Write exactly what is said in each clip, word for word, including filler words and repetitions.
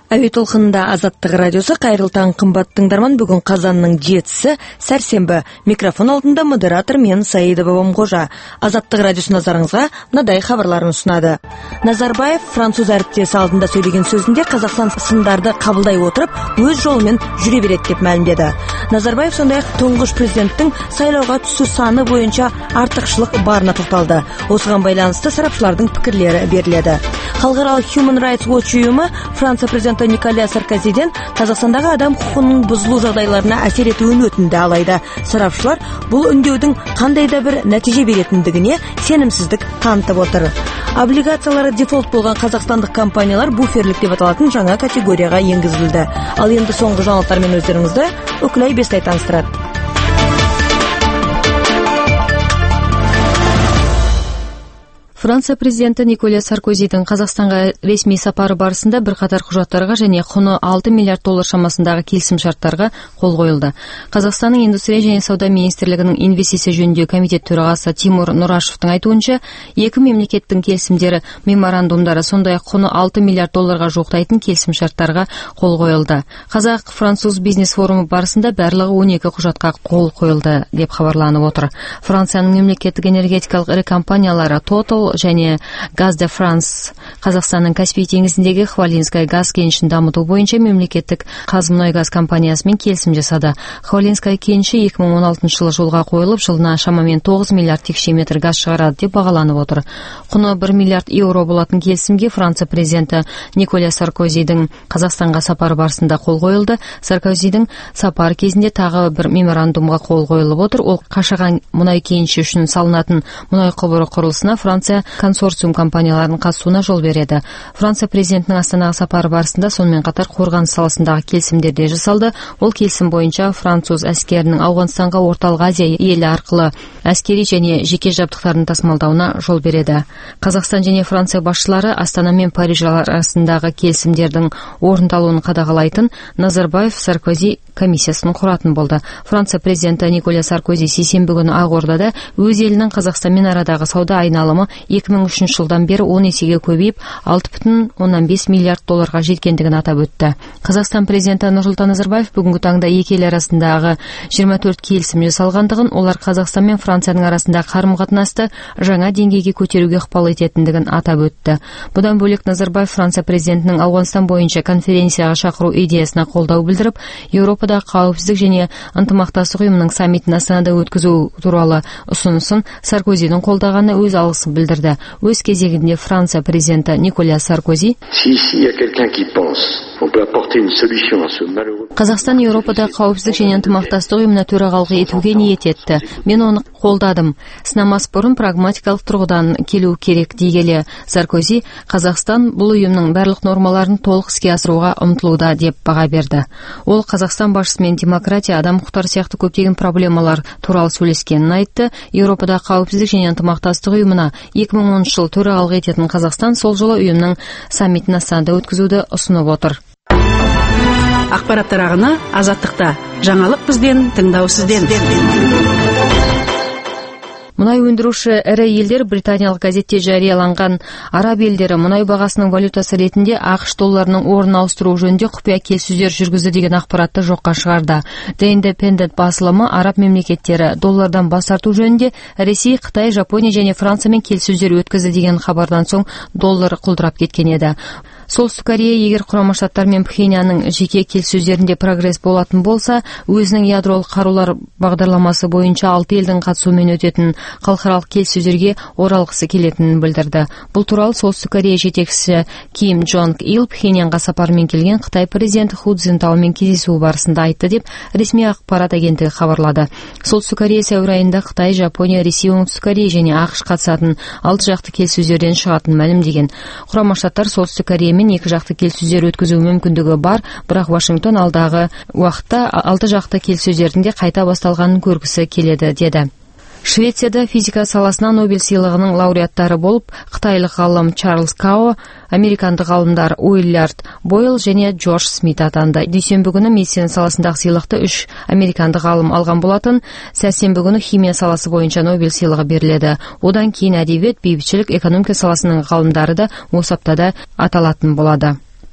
Әуе толқынында Азаттық радиосы. Қайырлы таң, қымбат тыңдарман. Бүгін қазанның жетісі, сәрсенбі. Микрофон алдында модератор мен Саидова Бомғожа. Азаттық радиосы назарыңызға мынадай хабарларын ұсынады. Назарбаев француз әріптесі алдында сөйлеген сөзінде Қазақстан сындарды қабылдай отырып, өз жолымен жүре береді деп мәлімдеді. Назарбаев сондай-ақ тұңғыш президенттің сайлауға түсу саны бойынша артықшылық барына тоқталды. Осыған байланысты сарапшылардың пікірлері беріледі. Халықаралық Human Rights Watch ұйымы Франция президенті Николя Саркозиден Қазақстандағы адам құқығының бұзылу жағдайларына әсер етуін өтінді, алайда сарапшылар бұл үндеудің қандай да бір нәтиже беретіндігіне сенімсіздік танытып отыр. Облигациялары дефолт болған қазақстандық компаниялар буферлік деп аталатын жаңа категорияға енгізілді. Ал енді соңғы жаңалықтармен өздеріңізді Үкілай Бестай таныстырады. Франция президенті Николя Саркозидің Қазақстанға ресми сапары барысында бірқатар құжаттарға және құны алты миллиард доллар шамасындағы келісім-шарттарға қол қойылды. Қазақстанның индустрия және сауда министрлігінің инвестиция жөніндегі комитет төрағасы Тимур Нұрашевтың айтуынша, екі мемлекеттің келісімдері, меморандумдары, сондай-ақ құны алты миллиард долларға жуықтайтын келісім-шарттарға қол қойылды. Қазақ-француз бизнес форумы барысында барлығы он екі құжатқа қол қойылды деп хабарланып отыр. Францияның мемлекеттік энергетикалық ірі компаниялары Total және Gaz de France Қазақстанның Каспий теңізіндегі Хвалинская газ кенішін дамыту бойынша мемлекеттік Қазмұнайгаз компаниясымен келісім жасады. Хвалинская кеніші екі мың он алтыншы жылы жолға қойылып, жылына шамамен тоғыз миллиард текше метр газ шығарады деп бағаланып отыр. Құны бір миллиард еуро болатын келісімге Франция президенті Николя Саркозидің Қазақстанға сапары барысында қол қойылды. Саркозидің сапары кезінде тағы бір меморандумға қол қойылып отыр. Ол Қашаған мұнай кеніші үшін салынатын мұнай құбыры құрылысына Франция консорциум компанияларының қатысуына жол береді. Франция президентінің Астанаға сапары барысында сонымен қатар қорғаныс саласындағы келісімдер де жасалды. Ол келісім бойынша француз әскерінің Ауғанстанға Орталық Азия елі арқылы әскери және жеке жабдықтарын тасымалдауына жол береді. Қазақстан және Франция басшылары Астана мен Париж арасындағы келісімдердің орындалуын қадағалайтын Назарбаев Саркози комиссиясын құратын болды. Франция президенті Николя Саркози сейсенбі күні Ақордада өз елінің Қазақстанмен арадағы сауда айналымы екі мың үшінші жылдан бері он есеге көбейіп, алты бүтін оннан бес миллиард долларға жеткендігін атап өтті. Қазақстан президенті Нұрсұлтан Назарбаев бүгінгі таңда екі ел арасындағы жиырма төрт келісім жасалғандығын, олар Қазақстан мен Францияның арасындағы қарым-қатынасты жаңа деңгейге көтеруге ықпал ететіндігін атап өтті. Бұдан бөлек Назарбаев Франция президентінің Ауғанстан бойынша конференцияға шақыру идеясына қолдау білдіріп, Еуропада қауіпсіздік және ынтымақтастық ұйымының саммитін Астанада өткізу туралы ұсынысын Саркозидің қолдағаны өз алғысын білдірді. Өз кезегінде Франция президенті Николя Саркози Қазақстан Еуропада қауіпсіздік және ынтымақтастық ұйымына төрағалық етуге ниет етті. Мен оны қолдадым. Сынамас бұрын прагматикалық тұрғыдан келу керек дегелі Саркози, Қазақстан бұл ұйымның барлық нормаларын толық іске асыруға ұмтылуда деп баға берді. Ол Қазақстан басшысымен демократия, адам құқықтары сияқты көптеген проблемалар туралы сөйлескенін айтты. Еуропада қауіпсіздік және ынтымақтастық ұйымына екі мың оныншы жыл төрағалық ететін Қазақстан сол жылы ұйымның саммитін Астанада өткізуді ұсынып отыр. Ақпараттар ағыны Азаттықта. Жаңалық бізден, тыңдау сізден. Мұнай өндіруші ірі елдер британиялық газетте жарияланған араб елдері мұнай бағасының валютасы ретінде ақш долларының орнын ауыстыру жөнінде құпия келіссөздер жүргізді деген ақпаратты жоққа шығарды. The Independent басылымы араб мемлекеттері доллардан бас тарту жөнінде Ресей, Қытай, Жапония және Франциямен келіссөздер өткізді деген хабардан соң доллар құлдырап кеткен еді. Солтүстік Корея егер Құрама Штаттар мен Пхеньянның жеке келіссөздерінде прогресс болатын болса, өзінің ядролық қарулар бағдарламасы бойынша алты елдің қатысуымен өтетін халықаралық келіссөздерге оралғысы келетінін білдірді. Бұл туралы Солтүстік Корея жетекшісі Ким Джонг Ил Пхеньянға сапармен келген Қытай президенті Ху Цзинтаомен кездесуі барысында айтты деп ресми ақпарат агенттігі хабарлады. Солтүстік Корея сәуір айында Қытай, Жапония, Ресей, Оңтүстік Корея және ақш қатысатын алты жақты келіссөздерден шығатынын мәлімдеген. Құрама Штаттар Солтүстік Корея мен екі жақты келіссөздер өткізу мүмкіндігі бар, бірақ Вашингтон алдағы уақытта алты жақты келіссөздердің де қайта басталғанын көргісі келеді деді. Швецияда физика саласына Нобель сыйлығының лауреаттары болып қытайлық ғалым Чарльз Као, американдық ғалымдар Уиллард Бойл және Джордж Смит атанды. Дүйсенбі күні медицина саласындағы сыйлықты үш американдық ғалым алған болатын. Сәрсенбі күні химия саласы бойынша Нобель сыйлығы беріледі. Одан кейін әдебиет, бейбітшілік, экономика саласының ғалымдары да осы аптада аталатын болады.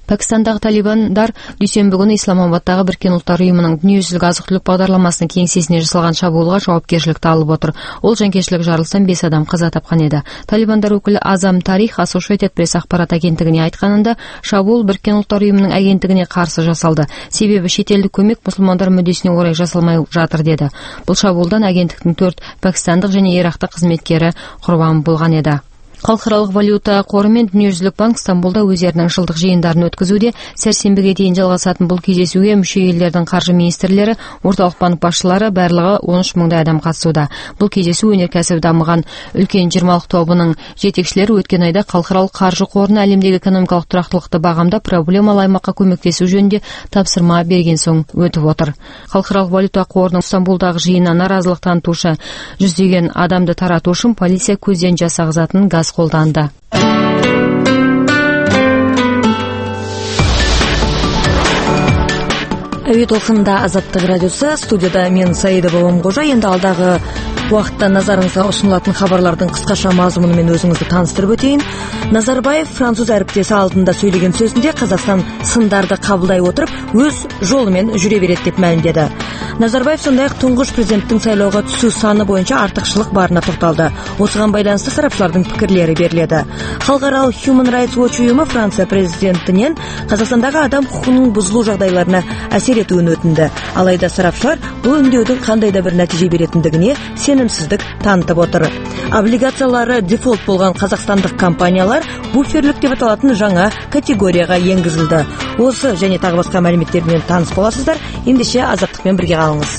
Пәкістандағы талибандар дүйсенбі күні Исламабадтағы Біріккен ұлттар ұйымының дүниежүзілік азық-түлік бағдарламасының кеңсесіне жасалған шабуылға жауапкершілікті алып отыр. Ол жанкештілік жарылыстан бес адам қаза тапқан еді. Талибандар өкілі Азам Тарих Associated Press ақпарат агенттігіне айтқанында, шабуыл Біріккен ұлттар ұйымының агенттігіне қарсы жасалды. Себебі шетелдік көмек мұсылмандар мүддесіне орай жасалмай жатыр деді. Бұл шабуылдан агенттіктің төрт пәкістандық және ирактық қызметкері құрбан болған еді. Халықаралық валюта қоры мен Дүниежүзілік банк Стамбулда өздерінің жылдық жиындарын өткізуде. Сәрсенбіге дейін жалғасатын бұл кездесуге мүше елдердің қаржы министрлері, орталық банк басшылары барлығы он үш мыңдай адам қатысуда. Бұл кездесу өнеркәсібі дамыған үлкен жиырмалық тобының жетекшілері өткен айда халықаралық қаржы қорына әлемдегі экономикалық тұрақтылықты бағамдап проблемалы аймаққа көмектесу жөнінде тапсырма берген соң өтіп отыр. Халықаралық валюта қорының Стамбулдағы жиынына наразылық танытушы жүздеген адамды тарату үшін полиция көзден жасағызатын газ қолданды. Әуе толқынында Азаттық радиосы, студияда мен Саида Бабамқожа. Енді алдағы уақытта назарыңызға ұсынылатын хабарлардың қысқаша мазмұнымен өзіңізді таныстырып өтейін. Назарбаев француз әріптесі алдында сөйлеген сөзінде Қазақстан сындарды қабылдай отырып, өз жолымен жүре береді деп мәлімдеді. Назарбаев сондай-ақ тұңғыш президенттің сайлауға түсу саны бойынша артықшылық барына тоқталды. Осыған байланысты сарапшылардың пікірлері беріледі. Халықаралық Human Rights Watch ұйымы Франция президентінен Қазақстандағы адам құқығының бұзылу жағдайларына әсер етуін өтінді. Алайда сарапшылар бұл үндеудің қандай да бір нәтиже беретіндігіне сенімсіздік танытып отыр. Облигациялары дефолт болған қазақстандық компаниялар буферлік деп аталатын жаңа категорияға енгізілді. Осы және тағы басқа мәліметтермен таныс боласыздар. Ендеше Азаттықпен бірге қалыңыз.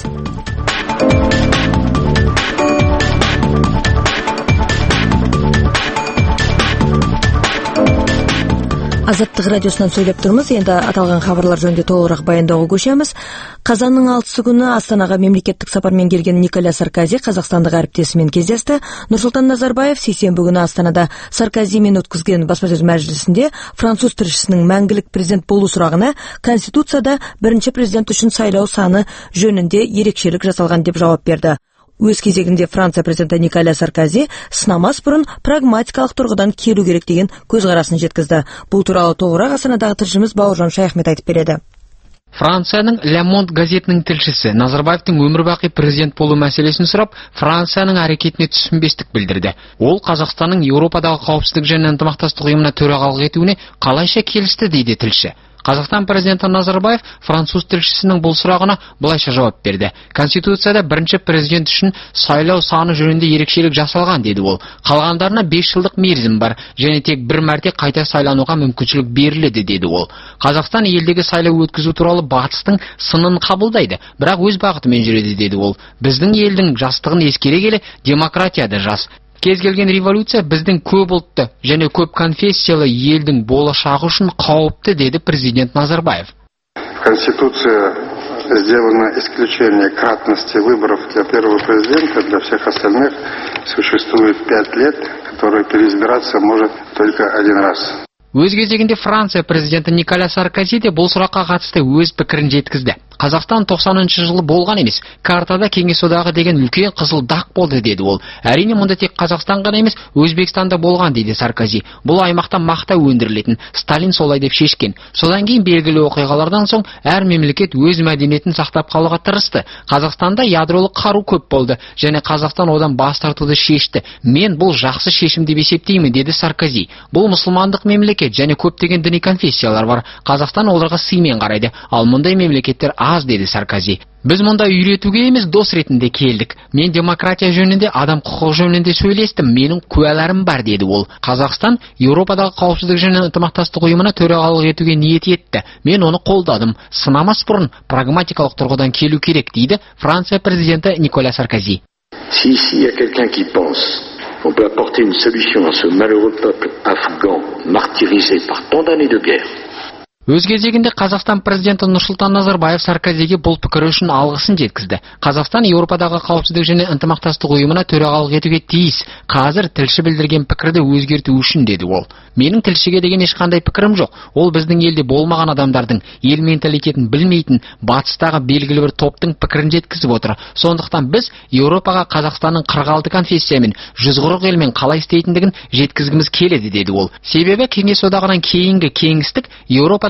Азаттық радиосынан сөйлеп тұрмыз. Енді аталған хабарлар жөнінде толығырақ баяндауға көшеміз. Қазанның алтысы күні Астанаға мемлекеттік сапармен келген Николя Саркози қазақстандық әріптесімен кездесті. Нұрсұлтан Назарбаев сейсенбі күні Астанада Саркозимен өткізген баспасөз мәжілісінде француз тілшісінің мәңгілік президент болу сұрағына Конституцияда бірінші президент үшін сайлау саны жөнінде ерекшелік жасалған деп жауап берді. Өз кезегінде Франция президенті Николя Саркози сынамас бұрын прагматикалық тұрғыдан келу керек деген көзқарасын жеткізді. Бұл туралы толығырақ Астанадағы тілшіміз Бауыржан Шаяхмет айтып береді. Францияның Le Monde газетінің тілшісі Назарбаевтың өмірбақи президент болу мәселесін сұрап, Францияның әрекетіне түсінбестік білдірді. Ол Қазақстанның Еуропадағы қауіпсіздік және ынтымақтастық ұйымына төрағалық етуіне қалайша келісті дейді тілші. Қазақстан президенті Назарбаев француз тілшісінің бұл сұрағына былайша жауап берді. Конституцияда бірінші президент үшін сайлау саны жөнінде ерекшелік жасалған деді ол. Қалғандарына бес жылдық мерзім бар және тек бір мәрте қайта сайлануға мүмкіншілік беріледі деді ол. Қазақстан елдегі сайлау өткізу туралы батыстың сынын қабылдайды, бірақ өз бағытымен жүреді деді ол. Біздің елдің жастығын ескере келе демократия да жас. Кез келген революция біздің көп ұлтты және көп конфессиялы елдің болашағы үшін қауіпті деді президент Назарбаев. Конституция сделано исключение кратности выборов для первого президента, для всех остальных существует пять лет, которые переизбираться может только один раз. Өз кезегінде Франция президенті Николя Саркози де бұл сұраққа қатысты өз пікірін жеткізді. Қазақстан тоқсаныншы жылы болған емес, картада Кеңес одағы деген үлкен қызыл дақ болды деді ол. Әрине мұнда тек Қазақстан ғана емес, Өзбекстанда болған дейді Саркози. Бұл аймақта мақта өндірілетін, Сталин солай деп шешкен. Содан кейін белгілі оқиғалардан соң әр мемлекет өз мәдениетін сақтап қалуға тырысты. Қазақстанда ядролық қару көп болды және Қазақстан одан бас тартуды шешті. Мен бұл жақсы шешім деп есептеймін деді Саркози. Бұл мұсылмандық мемлекет және көптеген діни конфессиялар бар. Қазақстан оларға сыймен қарайды, ал мұндай мемлекеттер аз деді Саркози. Біз мұнда үйретуге емес, дос ретінде келдік. Мен демократия жөнінде, адам құқығы жөнінде сөйлестім, менің куәларым бар деді ол. Қазақстан Еуропадағы қауіпсіздік және ынтымақтастық ұйымына төрағалық етуге ниет етті. Мен оны қолдадым. Сынамас бұрын прагматикалық тұрғыдан келу керек дейді Франция президенті Николя Саркози. Si ici il y a quelqu'un qui pense qu'on peut apporter une solution à ce malheureux peuple afghan martyrisé par tant d'années de guerre. Өз кезегінде Қазақстан президенті Нұрсұлтан Назарбаев Саркозиге бұл пікірі үшін алғысын жеткізді. Қазақстан Еуропадағы қауіпсіздік және ынтымақтастық ұйымына төрағалық етуге тиіс. Қазір тілші білдірген пікірді өзгерту үшін деді ол. Менің тілшіге деген ешқандай пікірім жоқ. Ол біздің елде болмаған адамдардың, ел менталитетін білмейтін, батыстағы белгілі бір топтың пікірін жеткізіп отыр. Сондықтан біз Еуропаға Қазақстанның қырық алты конфессиямен, жүз қырық елмен қалай істейтіндігін жеткізгіміз келеді деді ол. Себебі Кеңес одағынан кейінгі кеңістік Еуропада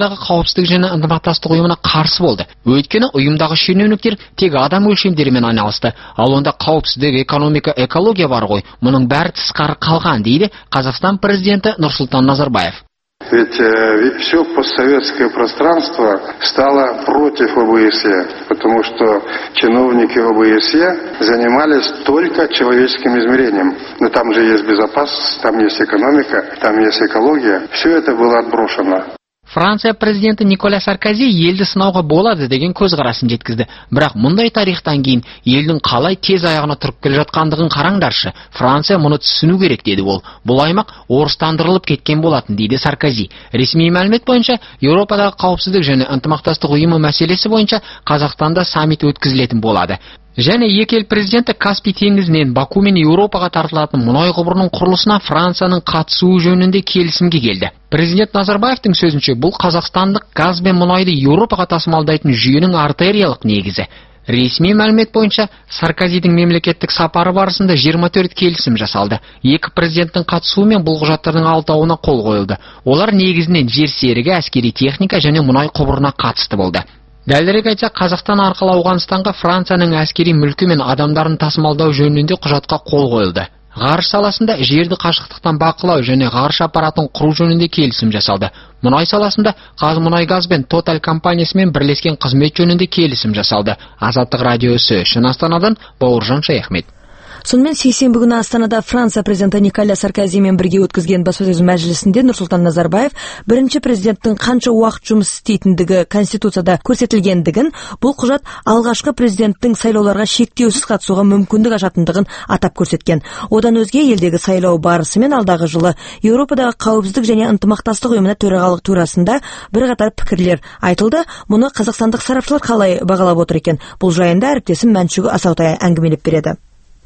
Еуропадағы қауіпсіздік және ынтымақтастық ұйымына қарсы болды. Өйткені ұйымдағы шенеуніктер тек адам өлшемдерімен айналысты. Ал онда қауіпсіздік, экономика, экология бар ғой. Мұның бәрі тысқары қалған, дейді Қазақстан президенті Нұрсұлтан Назарбаев. Ведь э, все постсоветское пространство стало против ОБСЕ, потому что чиновники ОБСЕ занимались только человеческим измерением. Но там же есть безопасность, там есть экономика, там есть экология. Все это было отброшено. Франция президенті Николя Саркози елді сынауға болады деген көзқарасын жеткізді. Бірақ мұндай тарихтан кейін елдің қалай тез аяғына тұрып келе жатқандығын қараңдаршы. Франция мұны түсіну керек, деді ол. Бұл аймақ орыстандырылып кеткен болатын, дейді Саркози. Ресми мәлімет бойынша Еуропадағы қауіпсіздік және ынтымақтастық ұйымы мәселесі бойынша Қазақстанда саммит өткізілетін болады. Және екі ел президенті Каспий теңізінен Баку мен Еуропаға тартылатын мұнай құбырының құрылысына Францияның қатысуы жөнінде келісімге келді. Президент Назарбаевтың сөзінше, бұл қазақстандық газ бен мұнайды Еуропаға тасымалдайтын жүйенің артериялық негізі. Ресми мәлімет бойынша Саркозидің мемлекеттік сапары барысында жиырма төрт келісім жасалды. Екі президенттің қатысуымен бұл құжаттардың алтауына қол қойылды. Олар негізінен жер серігі, әскери техника және мұнай құбырына қатысты болды. Дәлірек айтсақ, Қазақстан арқылы Ауғанстанға Францияның әскери мүлкі мен адамдарын тасымалдау жөнінде құжатқа қол қойылды. Ғарыш саласында жерді қашықтықтан бақылау және ғарыш аппаратын құру жөнінде келісім жасалды. Мұнай саласында Қазмұнайгаз бен Тоталь компаниясымен бірлескен қызмет жөнінде келісім жасалды. Азаттық радиосы үшін Астанадан Бауыржан Шаяхмет. Сонымен сейсенбі күні Астанада Франция президенті Николя Саркозимен бірге өткізген баспасөз мәжілісінде Нұрсұлтан Назарбаев бірінші президенттің қанша уақыт жұмыс істейтіндігі Конституцияда көрсетілгендігін, бұл құжат алғашқы президенттің сайлауларға шектеусіз қатысуға мүмкіндік ашатындығын атап көрсеткен. Одан өзге елдегі сайлау барысы мен алдағы жылы Еуропадағы қауіпсіздік және ынтымақтастық ұйымына төрағалық турасында бірқатар пікірлер айтылды. Мұны қазақстандық сарапшылар қалай бағалап отыр екен? Бұл жайында әріптесім Мәншүк Асаутай әңгімелеп береді.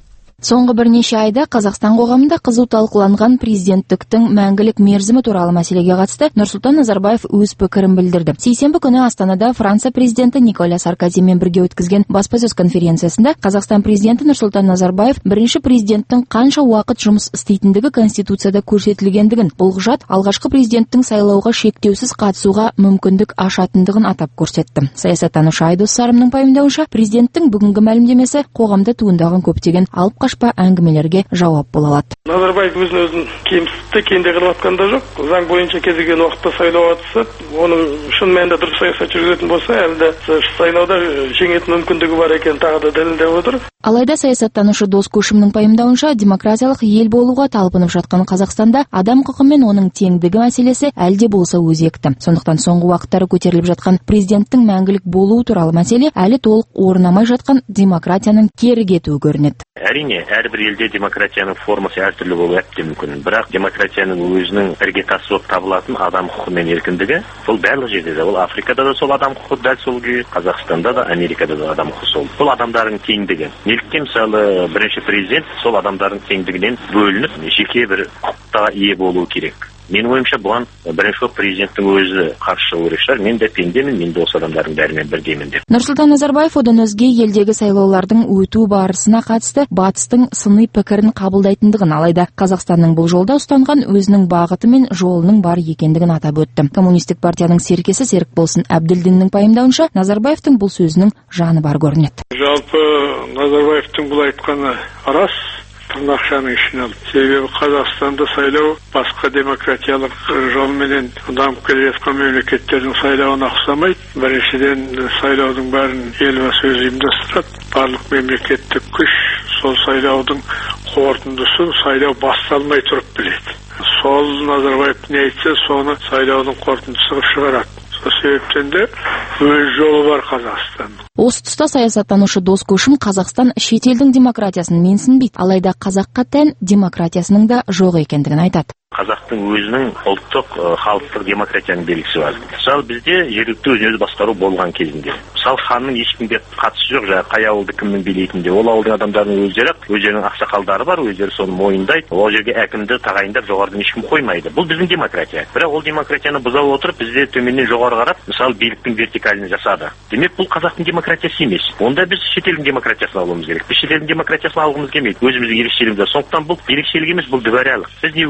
Соңғы бірнеше айда Қазақстан қоғамында қызу талқыланған президенттіктің мәңгілік мерзімі туралы мәселеге қатысты Нұрсұлтан Назарбаев өз пікірін білдірді. Сейсенбі күні Астанада Франция президенті Николя Саркозимен бірге өткізген баспасөз конференциясында Қазақстан президенті Нұрсұлтан Назарбаев бірінші президенттің қанша уақыт жұмыс істейтіндігі Конституцияда көрсетілгендігін, бұл құжат алғашқы президенттің сайлауға шектеусіз қатысуға мүмкіндік ашатындығын атап көрсетті. Саясаттанушы Айдос Сарымның пайымдауынша, президенттің бүгінгі мәлімдемесі қоғамда туындаған көптеген алып қашпа әңгімелерге жауап бола алады. Назарбаев өзін өзін кемсітті, кенде қылып жатқан да жоқ. Заң бойынша кез келген уақытта сайлауға түсіп, оның шын мәнінде дұрыс саясат жүргізетін болса, әлде сайлауда жеңетін мүмкіндігі бар екен тағы да дәлелдеп отыр. Алайда саясаттанушы Дос Көшімнің пайымдауынша, демократиялық ел болуға талпынып жатқан Қазақстанда адам құқы мен оның теңдігі мәселесі әлде болса өзекті. Сондықтан соңғы уақыттары көтеріліп жатқан президенттің мәңгілік болуы туралы мәселе әлі толық орнамай жатқан демократияның кері кетуі көрінеді. Әрине, әрбір елде демократияның формасы әртүрлі болуы әбден мүмкін. Бірақ демократияның өзінің іргетасы болып табылатын адам құқы мен еркіндігі, бұл барлық жерде де, ол Африкада да сол адам құқы дәл сол күйі, Қазақстанда да, Америкада да адам құқы сол. Бұл адамдардың теңдігі. Неліктен мысалы бірінші президент сол адамдардың теңдігінен бөлініп, жеке бір құқыққа ие болуы керек. Менің ойымша бұған бірінші президенттің өзі қарсы шығу керек шығар. Мен де пендемін, мен де осы адамдардың бәрімен бірдемін деп. Нұрсұлтан Назарбаев одан өзге елдегі сайлаулардың өту барысына қатысты батыстың сыни пікірін қабылдайтындығын, алайда Қазақстанның бұл жолда ұстанған өзінің бағыты мен жолының бар екендігін атап өтті. Коммунистік партияның серкесі Серікболсын Әбділдиннің пайымдауынша, Назарбаевтың бұл сөзінің жаны бар көрінеді. Жалпы Назарбаевтың бұл айтқаны рас. Тырнақшаның ішіне алып. Себебі Қазақстанда сайлау басқа демократиялық жолменен дамып келе жатқан мемлекеттердің сайлауына ұқсамайды. Біріншіден сайлаудың бәрін елбасы өзі ұйымдастырады. Барлық мемлекеттік күш сол сайлаудың қорытындысын сайлау басталмай тұрып біледі. Сол Назарбаев не айтса, соны сайлаудың қорытындысы қылып шығарады. Сол себептен де өз жолы бар Қазақстан. Осы тұста саясаттанушы Дос Көшім Қазақстан шетелдің демократиясын менсінбейді, алайда қазаққа тән демократиясының да жоқ екендігін айтады. Қазақтың өзінің ұлттық халықтық демократияның белгісі бар. Мысалы бізде жергілікті өзін-өзі басқару болған кезінде. Мысалы ханның ешкімге қатысы жоқ, жаңағы қай ауылды кімнің билейтінде. Ол ауылдың адамдарының өздері, өздерінің ақсақалдары бар, өздері соны мойындайды. Ол жерге әкімді тағайындап жоғарыдан ешкім қоймайды. Бұл біздің демократия. Бірақ ол демократияны бұза отырып, бізде төменнен жоғары қарап, мысалы биліктің вертикалін жасады. Демек бұл қазақтың демократиясы емес. Онда біз шетелдің демократиясын алуымыз керек. Біз шетелдің демократиясын алғымыз келмейді. Өзіміздің ерекшелігіміз. Сондықтан бұл ерекшелік емес, бұл дворялық. Біз не өзіміздің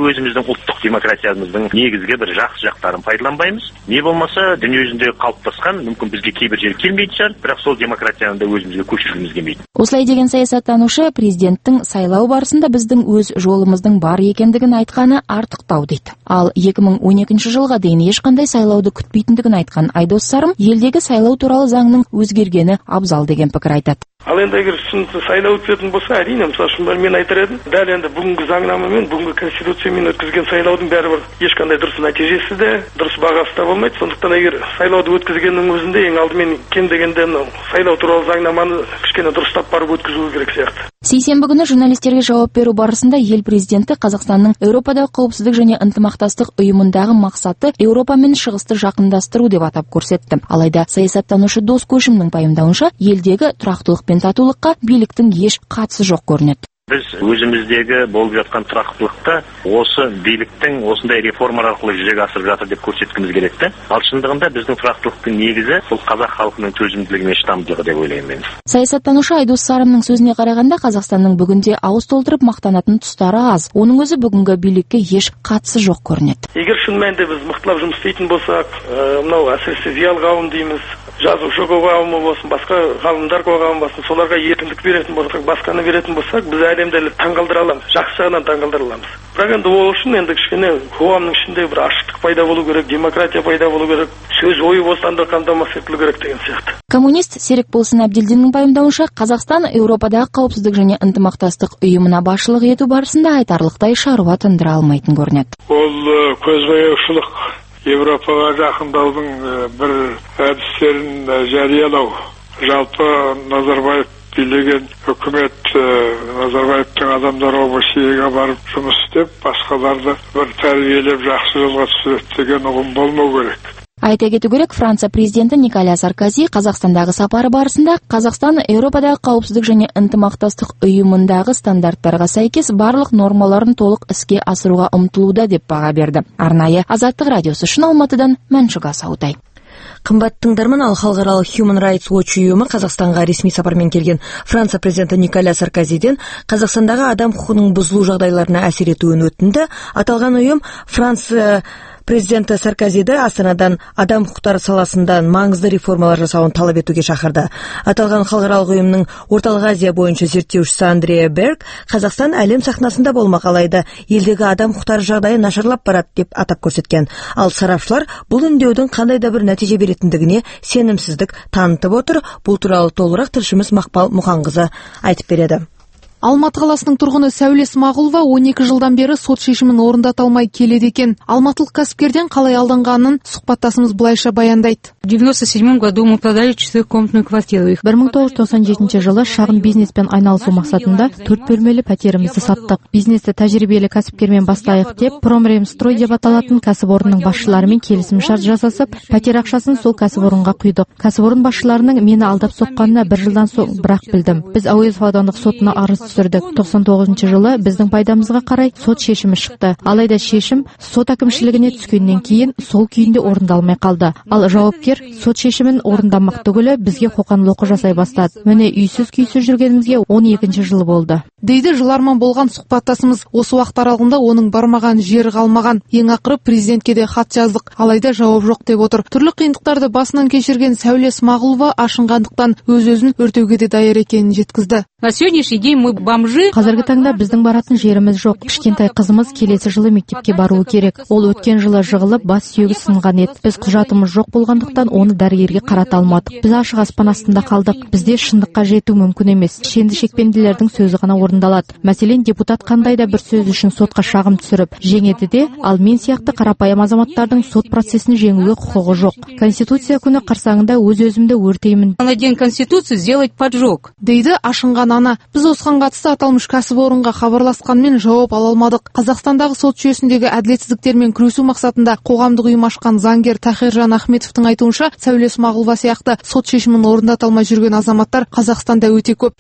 ұлттық демократиямыздың негізгі бір жақсы жақтарын пайдаланбаймыз. Не болмаса дүниежүзінде қалыптасқан, мүмкін бізге кейбір жері келмейтін шығар, бірақ сол демократияны да өзімізге көшіргіміз келмейді. Осылай деген саясаттанушы президенттің сайлау барысында біздің өз жолымыздың бар екендігін айтқаны артықтау дейді. Ал екі мың он екінші жылға дейін ешқандай сайлауды күтпейтіндігін айтқан Айдос Сарым елдегі сайлау туралы заңның өзгергені абзал деген пікір айтады. Ал енді егер шынты сайлау өтетін болса, әрине, мысалы үшін мен айтар едім, дәл енді бүгінгі заңнамамен, бүгінгі конституциямен өткізген сайлаудың бәрібір ешқандай дұрыс нәтижесі де, дұрыс бағасы да болмайды. Сондықтан егер сайлауды өткізгеннің өзінде ең алдымен кем дегенде сайлау туралы заңнаманы кішкене дұрыстап барып өткізу керек сияқты. Сейсенбі күні журналистерге жауап беру барысында ел президенті Қазақстанның Еуропадағы қауіпсіздік және ынтымақтастық ұйымындағы мақсаты Еуропа мен Шығысты жақындастыру деп атап көрсетті. Алайда саясаттанушы Дос Көшімнің пайымдауынша, елдегі тұрақтылық пен татулыққа биліктің еш қатысы жоқ көрінеді. Біз өзіміздегі болып жатқан тұрақтылықты осы биліктің осындай реформалар арқылы жүзеге асырып жатыр деп көрсеткіміз келеді. Ал шындығында біздің тұрақтылықтың негізі сол қазақ халқының төзімділігі мен шыдамдылығы деп ойлаймын мен. Саясаттанушы Айдос Сарымның сөзіне қарағанда, Қазақстанның бүгінде ауыз толтырып мақтанатын тұстары аз. Оның өзі бүгінгі билікке еш қатысы жоқ көрінеді. Егер шын мәнінде біз мықтылап жұмыс істейтін болсақ, мынау әсіресе зиялы қауым дейміз, жазушы қоғамы болсын, басқа ғалымдар қоғамы болсын, соларға еркіндік беретін болсақ, басқаны беретін болсақ, біз әлемді таңғалдыра аламыз, жақсы жағынан таңғалдыра аламыз. Бірақ енді ол үшін енді кішкене қоғамның ішінде бір ашықтық пайда болу керек, демократия пайда болу керек, сөз ой бостандығы қамтамасыз етілу керек деген сияқты. Коммунист Серікболсын Әбділдиннің пайымдауынша, Қазақстан Еуропадағы қауіпсіздік және ынтымақтастық ұйымына басшылық ету барысында айтарлықтай шаруа тындыра алмайтын көрінеді. Ол көзбояушылық, Европаға жақындаудың бір әдістерін жариялау. Жалпы Назарбаев билеген үкімет Назарбаевтың адамдары Россияға барып жұмыс істеп, басқаларды бір тәрбиелеп жақсы жолға түсіреді деген ұғым болмау керек. Айта кету керек, Франция президенті Николя Саркози Қазақстандағы сапары барысында Қазақстан Еуропадағы қауіпсіздік және ынтымақтастық ұйымындағы стандарттарға сәйкес барлық нормаларын толық іске асыруға ұмтылуда деп баға берді. Арнайы Азаттық радиосы үшін Алматыдан Мәншүк Асаутай. Қымбатты тыңдарман, ал халықаралық Human Rights Watch ұйымы Қазақстанға ресми сапармен келген Франция президенті Николя Саркозиден Қазақстандағы адам құқығының бұзылу жағдайларына әсер етуін өтінді. Аталған ұйым Франция президенті Саркозиді Астанадан адам құқықтары саласында маңызды реформалар жасауын талап етуге шақырды. Аталған халықаралық ұйымның Орталық Азия бойынша зерттеушісі Андреа Берг Қазақстан әлем сахнасында болмақ, алайда елдегі адам құқықтары жағдайы нашарлап барады деп атап көрсеткен. Ал сарапшылар бұл үндеудің қандай да бір нәтиже беретіндігіне сенімсіздік танытып отыр. Бұл туралы толығырақ тілшіміз Мақпал Мұханқызы айтып береді. Алматы қаласының тұрғыны Сәуле Смағұлова он екі жылдан бері сот шешімін орындата алмай келеді екен. Алматылық кәсіпкерден қалай алданғанын сұхбаттасымыз былайша баяндайды. В девяносто седьмом году мы продали четырехкомнатную квартиру. бір мың тоғыз жүз тоқсан жетінші жылы шағын бизнеспен айналысу мақсатында төрт бөлмелі пәтерімізді саттық. Бизнесті тәжірибелі кәсіпкермен бастайық деп, Промремстрой деп аталатын кәсіпорынның басшыларымен келісімшарт жасасып, пәтер ақшасын сол кәсіпорынға құйдық. Кәсіпорын басшыларының мені алдап соққанына бір жылдан соң бірақ білдім. Біз Әуезов аудандық сотына арыз түсірдік. тоқсан тоғызыншы жылы біздің пайдамызға қарай сот шешімі шықты. Алайда шешім сот әкімшілігіне түскеннен кейін сол күйінде орындалмай қалды. Ал жауапкер сот шешімін орындамақ түгілі бізге қоқан-лоққы жасай бастады. Міне үйсіз күйсіз жүргенімізге он екінші жылы болды. Дейді жыларман болған сұхбаттасымыз. Осы уақыт аралығында оның бармаған жері қалмаған. Ең ақыры президентке де хат жаздық, алайда жауап жоқ деп отыр. Түрлі қиындықтарды басынан кешірген Сәуле Смағұлова ашынғандықтан өз-өзін өртеуге де даяр екенін жеткізді. На сегодняшний день мы бомжи. Қазіргі таңда біздің баратын жеріміз жоқ. Кішкентай қызымыз келесі жылы мектепке баруы керек. Ол өткен жылы жығылып бас сүйегі сынған еді. Біз құжатымыз жоқ болғандықтан оны дәрігерге қарата алмадық. Біз ашық аспан астында қалдық. Бізде шындыққа жету мүмкін емес. Шенді шекпенділердің сөзі ғана орындалады. Мәселен, депутат қандай да бір сөз үшін сотқа шағым түсіріп жеңеді де, ал мен сияқты қарапайым азаматтардың сот процесін жеңуге құқығы жоқ. Конституция күні қарсаңында өз-өзімді өртеймін. На день Конституции сделать поджог. Дейді ашынған ана. Біз осыған қатысты аталмыш кәсіпорынға хабарласқанмен жауап ала алмадық. Қазақстандағы сот жүйесіндегі әділетсіздіктермен күресу мақсатында қоғамдық ұйым ашқан заңгер Тахиржан Ахметовтың айтуынша, Сәуле Смағұлова сияқты сот шешімін орындата алмай жүрген азаматтар Қазақстанда өте көп.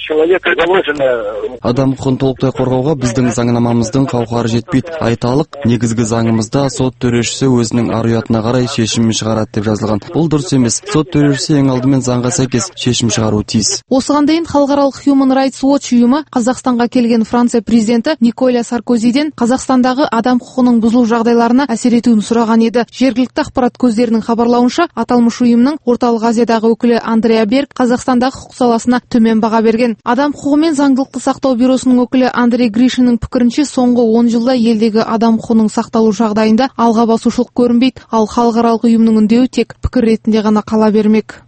Адам құқығын толықтай қорғауға біздің заңнамамыздың қауқары жетпейді. Айталық, негізгі заңымызда сот төрешісі өзінің ар-ұятына қарай шешім шығарады деп жазылған. Бұл дұрыс емес. Сот төрешісі ең алдымен заңға сәйкес шешім шығаруы тиіс. Осыған дейін халықаралық Human Rights Watch ұйымы Қазақстанға келген Франция президенті Николя Саркозиден Қазақстандағы адам құқығының бұзылу жағдайларына әсер етуін сұраған еді. Жергілікті ақпарат көздерінің хабарлауынша, аталмыш ұйымның Орталық Азиядағы өкілі Андреа Берг Қазақстандағы құқық саласына төмен баға берген. Адам құқығы мен заңдылықты сақтау бюросының өкілі Андрей Гришиннің пікірінше, соңғы он жылда елдегі адам құқығының сақталу жағдайында алға басушылық көрінбейді, ал халықаралық ұйымның үндеуі тек пікір ретінде ғана қала бермек.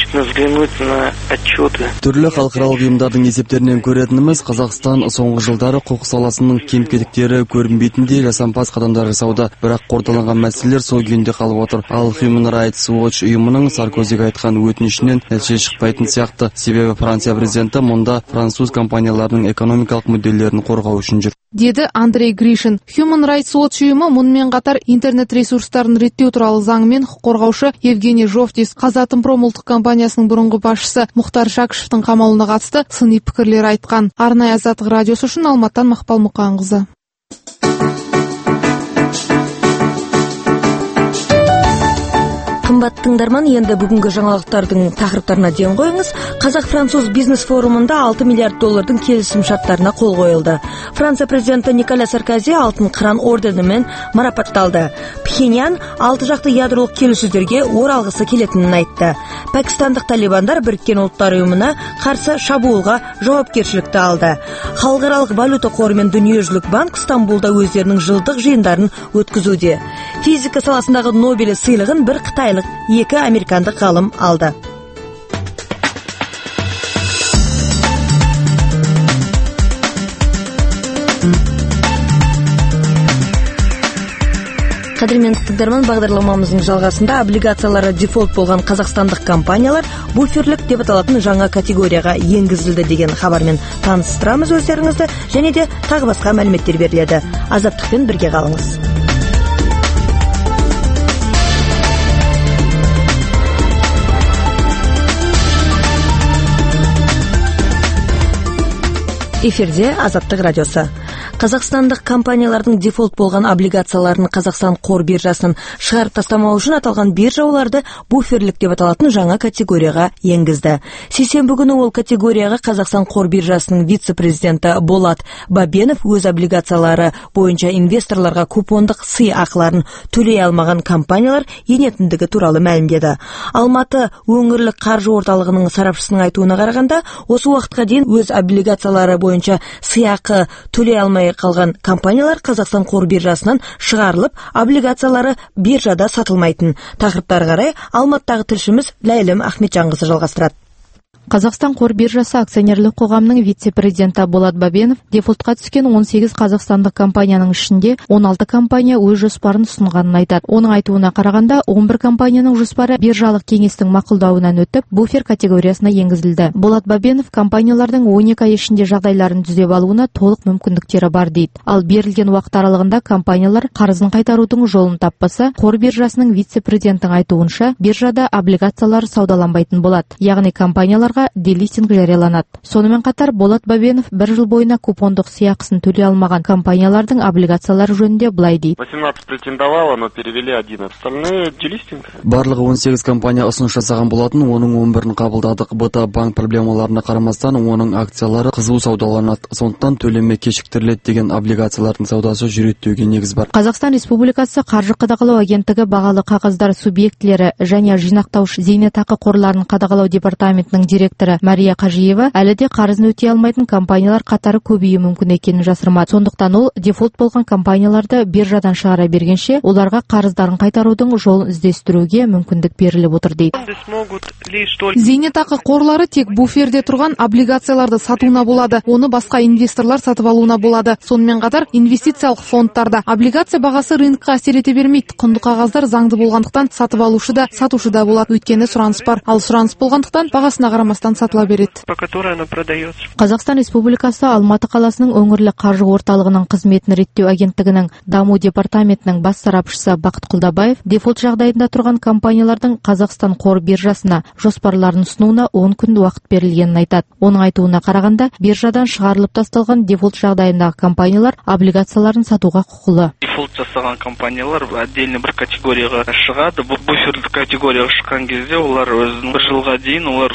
Түрлі халықаралық ұйымдардың есептерінен көретініміз, Қазақстан соңғы жылдары құқық саласының кем-кетіктері көрінбейтіндей жасампаз қадамдар жасауда, бірақ қордаланған мәселелер сол күйінде қалып отыр. Ал Human Rights Watch ұйымының Саркозиге айтқан өтінішінен нәтиже шықпайтын сияқты. Себебі Франция президенті мұнда француз компанияларының экономикалық мүдделерін қорғау үшін жүр, деді Андрей Гришин. Human Rights Watch ұйымы мұнымен қатар интернет ресурстарын реттеу туралы заңымен құқық қорғаушы Евгений Жовтис, Қазатомпром ұлттық компаниясының бұрынғы басшысы Мұхтар Шакішевтің қамауына қатысты сыни пікірлер айтқан. Арнайы Азаттық радиосы үшін Алматтан Мақпал Мұқанқызы. Қымбатты тыңдарман, енді бүгінгі жаңалықтардың тақырыптарына ден қойыңыз. Қазақ-француз бизнес форумында алты миллиард доллардың келісім шарттарына қол қойылды. Франция президенті Николя Саркози алтын қыран орденімен марапатталды. Пхеньян алты жақты ядролық келіссөздерге оралғысы келетінін айтты. Пәкістандық талибандар Біріккен ұлттар ұйымына қарсы шабуылға жауапкершілікті алды. Халықаралық валюта қоры мен Дүниежүзілік банк Стамбулда өздерінің жылдық жиындарын өткізуде. Физика саласындағы Нобель сыйлығын бір қытайлық, екі американдық ғалым алды. Қадірмен тыңдарман, бағдарламамыздың жалғасында облигациялары дефолт болған қазақстандық компаниялар буферлік деп аталатын жаңа категорияға енгізілді деген хабармен таныстырамыз өздеріңізді, және де тағы басқа мәліметтер беріледі. Азаттықпен бірге қалыңыз. Эфирде Азаттық радиосы. Қазақстандық компаниялардың дефолт болған облигацияларын Қазақстан қор биржасынан шығарып тастамау үшін аталған биржа оларды буферлік деп аталатын жаңа категорияға енгізді. Сейсенбі күні ол категорияға Қазақстан қор биржасының вице-президенті Болат Бабенов өз облигациялары бойынша инвесторларға купондық сый ақыларын төлей алмаған компаниялар енетіндігі туралы мәлімдеді. Алматы өңірлік қаржы орталығының сарапшысының айтуына қарағанда, осы уақытқа дейін өз облигациялары бойынша сыйақы төлей алмай қалған компаниялар Қазақстан қор биржасынан шығарылып, облигациялары биржада сатылмайтын. Тақырыптарға қарай Алматыдағы тілшіміз Ләйлім Ахметжанқызы жалғастырады. Қазақстан қор биржасы акционерлік қоғамының вице-президенті Болат Бабенов дефолтқа түскен он сегіз қазақстандық компанияның ішінде он алты компания өз жоспарын ұсынғанын айтады. Оның айтуына қарағанда, он бір компанияның жоспары биржалық кеңестің мақұлдауынан өтіп, буфер категориясына енгізілді. Болат Бабенов компаниялардың он екі ай ішінде жағдайларын түзеп алуына толық мүмкіндіктері бар дейді. Ал берілген уақыт аралығында компаниялар қарызын қайтарудың жолын таппаса, қор биржасының вице-президентінің айтуынша, биржада облигациялар саудаланбайтын болады. Яғни компанияларға делистинг жарияланады. Сонымен қатар Болат Бабенов бір жыл бойына купондық сыйақысын төлей алмаған компаниялардың облигациялары жөнінде былай дейді. восемнадцать претендовало, но перевели одиннадцать. Остальные делистинг. Барлығы он сегіз компания ұсыныс жасаған болатын, оның он бірін қабылдадық. БТА банк проблемаларына қарамастан, оның акциялары қызу саудаланады. Сондықтан төлеме кешіктіріледі деген облигациялардың саудасы жүреттеуге негіз бар. Қазақстан Республикасы қаржы қадағалау агенттігі бағалы қағаздар субъектілері және жинақтаушы зейнетақы қорларын қадағалау департаментінің директоры Мария Қажиева әлі де қарызын өтей алмайтын компаниялар қатары көбеюі мүмкін екенін жасырмады. Сондықтан ол дефолт болған компанияларды биржадан шығара бергенше оларға қарыздарын қайтарудың жолын іздестіруге мүмкіндік беріліп отыр дейді. Зейнетақы қорлары тек буферде тұрған облигацияларды сатуына болады. Оны басқа инвесторлар сатып алуына болады. Сонымен қатар инвестициялық фондтарда облигация бағасы рынокқа әсер ете бермейді. Құнды қағаздар заңды болғандықтан сатып алушы да, сатушы да болады. Өйткені сұраныс бар. Ал сұраныс болғандықтан бағасына қарамастан сатыла береді. Қазақстан Республикасы Алматы қаласының өңірлік қаржы орталығының қызметін реттеу агенттігінің даму департаментінің бас сарапшысы Бақыт Құлдабаев дефолт жағдайында тұрған компаниялардың Қазақстан қор биржасына жоспарларын ұсынуына он күн уақыт берілгенін айтады. Оның айтуына қарағанда, биржадан шығарылып тасталған дефолт жағдайындағы компаниялар облигацияларын сатуға құқылы. Дефолт жасаған компаниялар отдельно бір категорияға шығады. Буферлік категорияға шыққан кезде олар өзінің бір жылға дейін олар сол буфер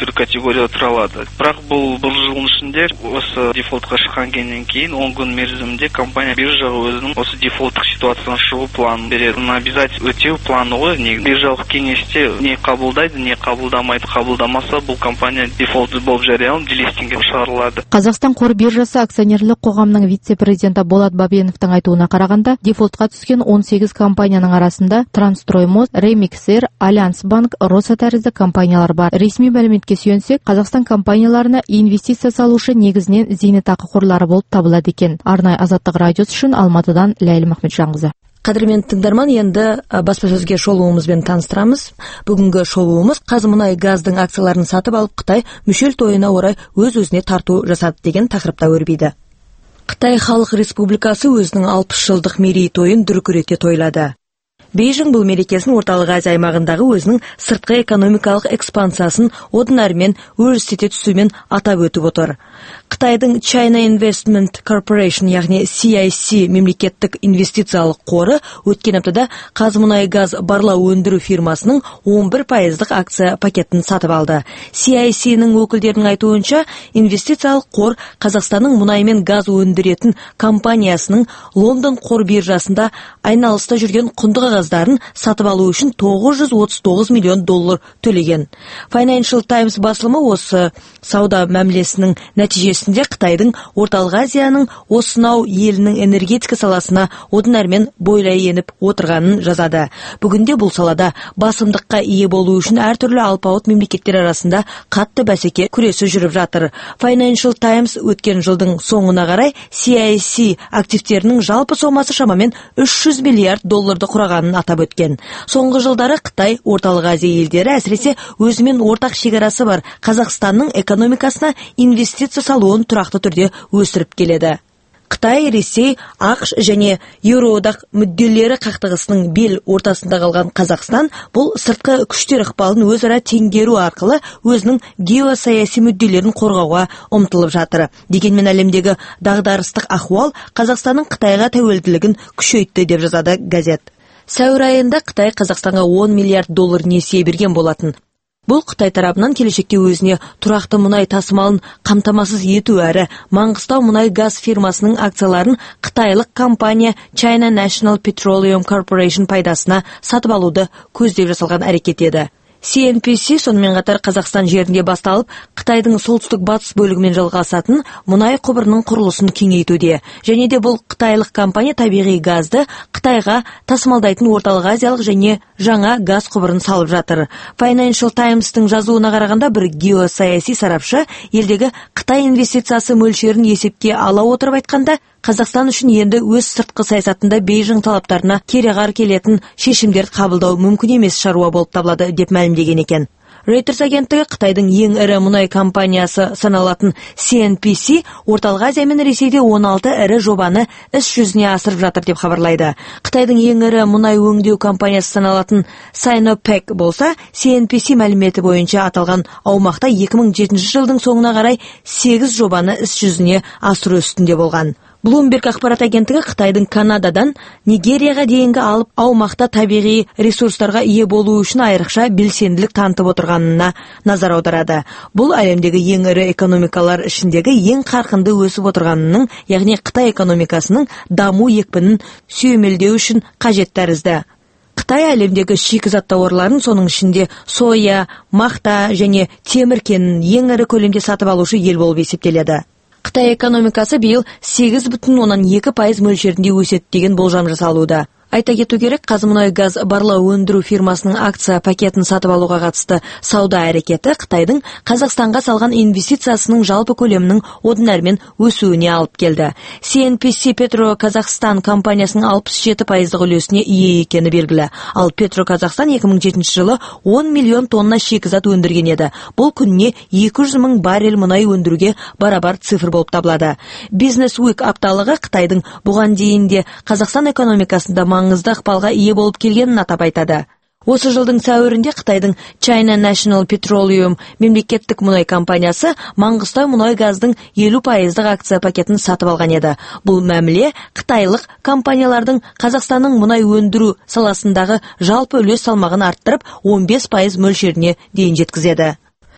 түр категория тұра алады. Бірақ бұл бір жылдың ішінде осы дефолтқа шыққан кейін он күн мерзімінде компания биржаға өзінің осы дефолттық ситуациядан шығу планын береді. Обязательно өтеу планы ғой. Биржалық кеңесте не қабылдайды, не қабылдамайды. Қабылдамаса бұл компания дефолт болып жарияланып делистингке шығарылады. Қазақстан қор биржасы акционерлік қоғамының вице-президенті Болат Бабеновтың айтуына қарағанда, дефолтқа түскен он сегіз компанияның арасында Трансстроймоз, Ремиксер, Альянс банк, Роса тәрізді компаниялар бар. Ресми мәліметке сүйенсек, Қазақстан компанияларына инвестиция салушы негізінен зейнетақы қорлары болып табылады екен. Арнай Азаттық радиосы үшін Алматыдан Ләйлі Махметжанқызы. Қадірмен тыңдарман, енді баспасөзге шолуымызбен таныстырамыз. Бүгінгі шолуымыз Қазмұнайгаздың акцияларын сатып алып Қытай мүшел тойына орай өз-өзіне тарту жасады деген тақырыпта өрбиді. Қытай Халық Республикасы өзінің алпыс жылдық мерейтойын дүркірете тойлады. Бейжің бұл мерекесін орталық Азия аймағындағы өзінің сыртқы экономикалық экспансиясын одан әрмен өрістете түсумен атап өтіп отыр. Қытайдың China Investment Corporation, яғни си ай си мемлекеттік инвестициялық қоры өткен аптада Қазмұнайгаз барлау өндіру фирмасының он бір пайыздық акция пакетін сатып алды. си ай си-ның өкілдерінің айтуынша, инвестициялық қор Қазақстанның мұнай мен газ өндіретін компаниясының Лондон қор биржасында айналыста жүрген құнды қағаздарын сатып алу үшін тоғыз жүз отыз тоғыз миллион доллар төлеген. Financial Times басылымы осы сауда мәмілесінің нәтижесінде Қытайдың орталық Азияның осынау елінің энергетика саласына одан әрмен бойлай еніп отырғанын жазады. Бүгінде бұл салада басымдыққа ие болу үшін әртүрлі алпауыт мемлекеттер арасында қатты бәсеке күресі жүріп жатыр. Financial Times өткен жылдың соңына қарай си ай си активтерінің жалпы сомасы шамамен үш жүз миллиард долларды құрағанын атап өткен. Соңғы жылдары Қытай орталық Азия елдері әсіресе өзімен ортақ шекарасы бар Қазақстанның экономикасына инвестиция салуын тұрақты түрде өсіріп келеді. Қытай, Ресей, ақш және Еуроодақ мүдделері қақтығысының бел ортасында қалған Қазақстан бұл сыртқы күштер ықпалын өзара теңгеру арқылы өзінің геосаяси мүдделерін қорғауға ұмтылып жатыр. Дегенмен әлемдегі дағдарыстық ахуал Қазақстанның Қытайға тәуелділігін күшейтті деп жазады газет. Сәуір айында Қытай Қазақстанға он миллиард доллар несие берген болатын. Бұл Қытай тарапынан келешекте өзіне тұрақты мұнай тасымалын қамтамасыз ету әрі Маңғыстау мұнай газ фирмасының акцияларын қытайлық компания China National Petroleum Corporation пайдасына сатып алуды көздеп жасалған әрекет еді. си эн пи си сонымен қатар Қазақстан жерінде басталып, Қытайдың солтүстік батыс бөлігімен жалғасатын мұнай құбырының құрылысын кеңейтуде. Және де бұл қытайлық компания табиғи газды Қытайға тасымалдайтын орталық азиялық және жаңа газ құбырын салып жатыр. Financial Times-тың жазуына қарағанда бір геосаяси сарапшы елдегі Қытай инвестициясы мөлшерін есепке ала отырып айтқанда, Қазақстан үшін енді өз сыртқы саясатында Бейжің талаптарына кереғар келетін шешімдер қабылдау мүмкін емес шаруа болып табылады деп мәлімдеген екен. Reuters агенттігі Қытайдың ең ірі мұнай компаниясы саналатын си эн пи си орталық Азия мен Ресейде он алты ірі жобаны іс жүзіне асырып жатыр деп хабарлайды. Қытайдың ең ірі мұнай өңдеу компаниясы саналатын Sinopec болса, си эн пи си мәліметі бойынша аталған аумақта екі мың жетінші жылдың соңына қарай сегіз жобаны іс жүзіне асыру үстінде болған. Bloomberg ақпарат агенттігі Қытайдың Канададан Нигерияға дейінгі алып аумақта табиғи ресурстарға ие болу үшін айрықша белсенділік танытып отырғанына назар аударады. Бұл әлемдегі ең ірі экономикалар ішіндегі ең қарқынды өсіп отырғанының, яғни Қытай экономикасының даму екпінін сүйемелдеу үшін қажет тәрізді. Қытай әлемдегі шикізат тауарларын, соның ішінде соя, мақта және темір кенін ең ірі көлемде сатып алушы ел болып есептеледі. Қытай экономикасы биыл сегіз бүтін оннан екі пайыз мөлшерінде өседі деген болжам жасалуда. Айта кету керек, Қазмұнайгаз барлау өндіру фирмасының акция пакетін сатып алуға қатысты сауда әрекеті Қытайдың Қазақстанға салған инвестициясының жалпы көлемінің одан әрмен өсуіне алып келді. си эн пи си Петро Қазақстан компаниясының алпыс жеті пайыздық үлесіне ие екені белгілі. Ал Петро Қазақстан екі мың жетінші жылы он миллион тонна шикізат өндірген еді. Бұл күніне екі жүз мың баррель мұнай өндіруге барабар цифр болып табылады. Business Week апталығы Қытайдың бұған дейін де Қазақстан экономикасында маңызды ықпалға ие болып келгенін атап айтады. Осы жылдың сәуірінде Қытайдың China National Petroleum мемлекеттік мұнай компаниясы Маңғыстау мұнай газдың елу пайыздық акция пакетін сатып алған еді. Бұл мәміле қытайлық компаниялардың Қазақстанның мұнай өндіру саласындағы жалпы үлес салмағын арттырып он бес пайыз мөлшеріне дейін жеткізеді.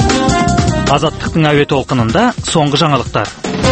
Азаттықтың әуе толқынында соңғы жаңалықтар.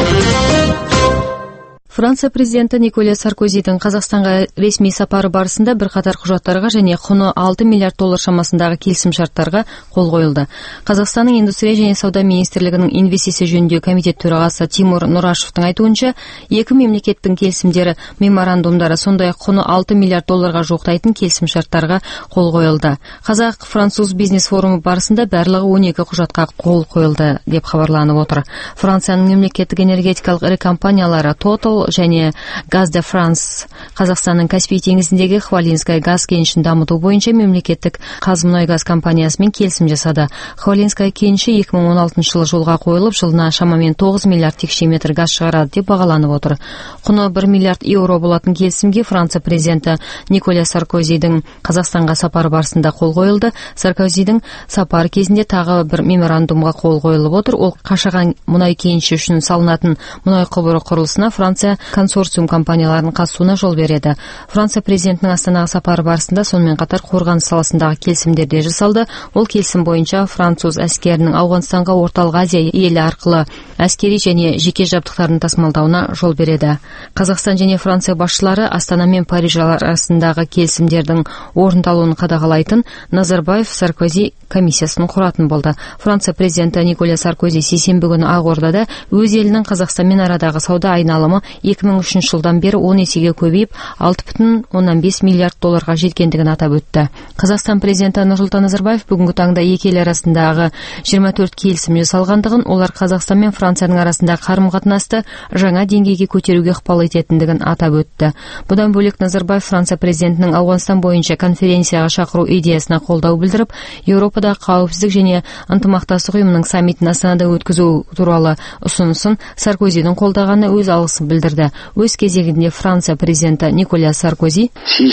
Франция президенті Николя Саркозидің Қазақстанға ресми сапары барысында бірқатар құжаттарға және құны алты миллиард доллар шамасындағы келісімшарттарға қол қойылды. Қазақстанның индустрия және сауда министрлігінің инвестиция жөніндегі комитет төрағасы Тимур Нұрашевтың айтуынша, екі мемлекеттің келісімдері, меморандумдары, сондай-ақ құны алты миллиард долларға жуықтайтын келісімшарттарға қол қойылды. Қазақ-француз бизнес форумы барысында барлығы он екі құжатқа қол қойылды деп хабарланып отыр. Францияның мемлекеттік энергетикалық ірі компаниялары Total және Gaz de France Қазақстанның Каспий теңізіндегі Хвалинская газ кенішін дамыту бойынша мемлекеттік Қазмұнайгаз компаниясымен келісім жасады. Хвалинская кеніші екі мың он алтыншы жылы жолға қойылып, жылына шамамен тоғыз миллиард текше метр газ шығарады деп бағаланып отыр. Құны бір миллиард еуро болатын келісімге Франция президенті Николя Саркозидің Қазақстанға сапары барысында қол қойылды. Саркозидің сапары кезінде тағы бір меморандумға қол қойылып отыр. Ол Қашаған мұнай кеніші үшін салынатын мұнай құбыры құрылысына Франция консорциум компанияларының қатысуына жол береді. Франция президентінің Астанаға сапары барысында сонымен қатар қорғаныс саласындағы келісімдер де жасалды. Ол келісім бойынша француз әскерінің Ауғанстанға Орталық Азия елі арқылы әскери және жеке жабдықтарын тасымалдауына жол береді. Қазақстан және Франция басшылары Астана мен Париж арасындағы келісімдердің орындалуын қадағалайтын Назарбаев-Саркози комиссиясын құратын болды. Франция президенті Николя Саркози сейсенбі күні Ақордада өз елінің Қазақстанмен арадағы сауда айналымы екі мың үшінші жылдан бері он есеге көбейіп, алты бүтін оннан бес миллиард долларға жеткендігін атап өтті. Қазақстан президенті Нұрсұлтан Назарбаев бүгінгі таңда екі ел арасындағы жиырма төрт келісім жасалғандығын, олар Қазақстан мен Францияның арасындағы қарым-қатынасты жаңа деңгейге көтеруге ықпал ететіндігін атап өтті. Бұдан бөлек Назарбаев Франция президентінің Ауғанстан бойынша конференцияға шақыру идеясына қолдау білдіріп, Еуропадағы қауіпсіздік және ынтымақтастық ұйымының саммитін Астанада өткізу туралы ұсынысын Саркозидің қолдағаны өз алғысын білдірді. Өз кезегінде Франция президенті Николя Саркози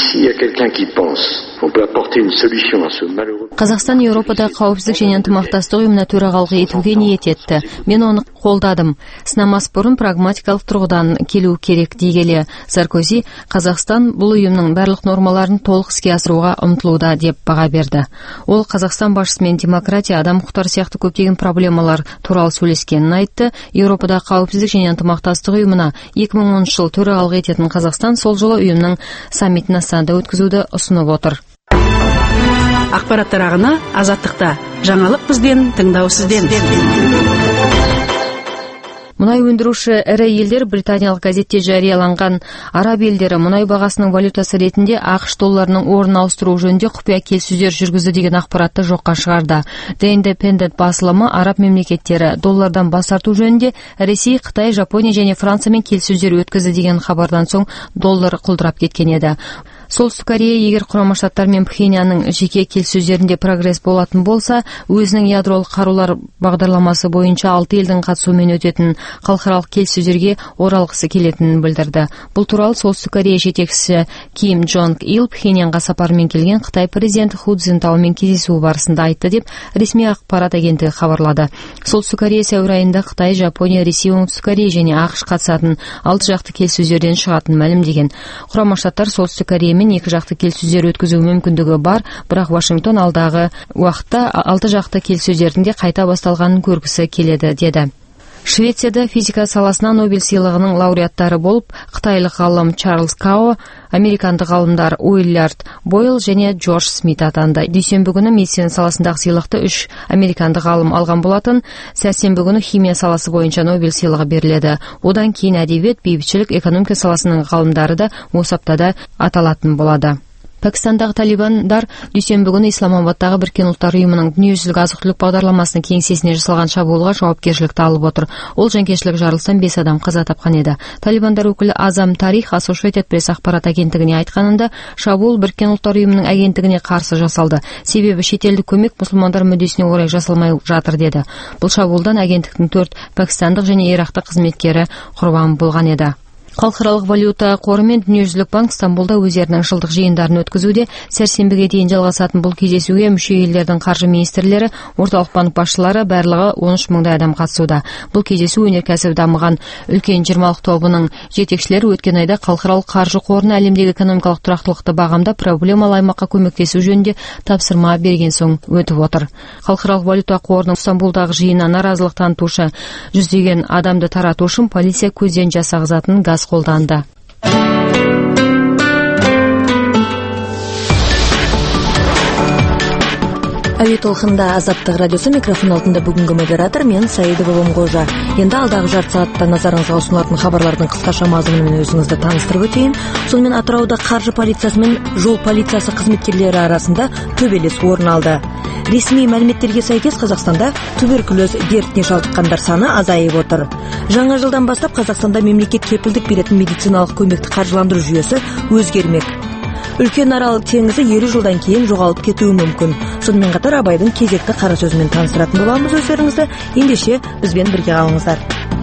Қазақстан Еуропада қауіпсіздік және ынтымақтастық ұйымына төрағалық етуге ниет етті. Мен оны қолдадым. Сынамас бұрын прагматикалық тұрғыдан келу керек дей келе Саркози Қазақстан бұл ұйымның барлық нормаларын толық іске асыруға ұмтылуда деп баға берді. Ол Қазақстан басшысымен демократия, адам құқықтары сияқты көптеген проблемалар туралы сөйлескенін айтты. Еуропада қауіпсіздік және ынтымақтастық ұйымына екі мың оныншы жыл төрағалық ететін Қазақстан сол жылы ұйымның саммитін Астанада өткізуді ұсынып отыр. Ақпараттар ағыны Азаттықта. Жаңалық бізден, тыңдау сізден. Мұнай өндіруші ірі елдер британиялық газетте жарияланған араб елдері мұнай бағасының валютасы ретінде ақш долларының орнын ауыстыру жөнінде құпия келіссөздер жүргізді деген ақпаратты жоққа шығарды. The Independent басылымы араб мемлекеттері доллардан бас тарту жөнінде Ресей, Қытай, Жапония және Франциямен келіссөздер өткізді деген хабардан соң доллар құлдырап кеткен еді. Солтүстік Корея егер Құрама Штаттар мен Пхеньянның жеке келіссөздерінде прогресс болатын болса, өзінің ядролық қарулар бағдарламасы бойынша алты елдің қатысуымен өтетін халықаралық келіссөздерге оралғысы келетінін білдірді. Бұл туралы Солтүстік Корея жетекшісі Ким Джонг Ил Пхеньянға сапармен келген Қытай президенті Ху Цзинтаомен кездесуі барысында айтты деп ресми ақпарат агенттігі хабарлады. Солтүстік Корея сәуір айында Қытай, Жапония, Ресей, Оңтүстік Корея және ақш қатысатын алты жақты келіссөздерден шығатынын мәлімдеген. Құрама Штаттар Солтүстік Корея екі жақты келіссөздер өткізу мүмкіндігі бар, бірақ Вашингтон алдағы уақытта алты жақты келіссөздердің де қайта басталғанын көргісі келеді деді. Швецияда физика саласына Нобель сыйлығының лауреаттары болып қытайлық ғалым Чарльз Као, американдық ғалымдар Уиллард Бойл және Джордж Смит атанды. Дүйсенбі күні медицина саласындағы сыйлықты үш американдық ғалым алған болатын. Сәрсенбі күні химия саласы бойынша Нобель сыйлығы беріледі. Одан кейін әдебиет, бейбітшілік, экономика саласының ғалымдары да осы аптада аталатын болады. Пәкістандағы талибандар дүйсенбі күні Исламабадтағы Біріккен ұлттар ұйымының дүниежүзілік азық-түлік бағдарламасының кеңсесіне жасалған шабуылға жауапкершілікті алып отыр. Ол жанкештілік жарылыстан бес адам қаза тапқан еді. Талибандар өкілі Азам Тарих Associated Press ақпарат агенттігіне айтқанында, шабуыл Біріккен ұлттар ұйымының агенттігіне қарсы жасалды. Себебі шетелдік көмек мұсылмандар мүддесіне орай жасалмай жатыр деді. Бұл шабуылдан агенттіктің төрт пәкістандық және ирактық қызметкері құрбан болған еді. Халықаралық валюта қоры мен Дүниежүзілік банк Стамбулда өздерінің жылдық жиындарын өткізуде. Сәрсенбіге дейін жалғасатын бұл кездесуге мүше елдердің қаржы министрлері, орталық банк басшылары барлығы он үш мыңдай адам қатысуда. Бұл кездесу өнеркәсіп дамыған үлкен жиырмалық тобының жетекшілері өткен айда халықаралық қаржы қорына әлемдегі экономикалық тұрақтылықты бағамда проблемалы аймаққа көмектесу жөнінде тапсырма берген соң өтіп отыр. Халықаралық валюта қорының Стамбулдағы жиынына наразылық танытушы жүздеген адамды тарату үшін полиция көзден жас ағызатын газ қолданды. Әуе толқында Азаттық радиосы, микрофон алдында бүгінгі модератор мен Саидова Бомғожа. Енді алдағы жарты сағатта назарыңызға ұсынылатын хабарлардың қысқаша мазмұнымен өзіңізді таныстырып өтейін. Сонымен Атырауда қаржы полициясы мен жол полициясы қызметкерлері арасында төбелес орын алды. Ресми мәліметтерге сәйкес Қазақстанда туберкулез дертіне шалдыққандар саны азайып отыр. Жаңа жылдан бастап Қазақстанда мемлекет кепілдік беретін медициналық көмекті қаржыландыру жүйесі өзгермек. Үлкен Арал теңізі елу жылдан кейін жоғалып кетуі мүмкін. Сонымен қатар Абайдың кезекті қара сөзімен таныстыратын боламыз өздеріңізді. Ендеше бізбен бірге қалыңыздар.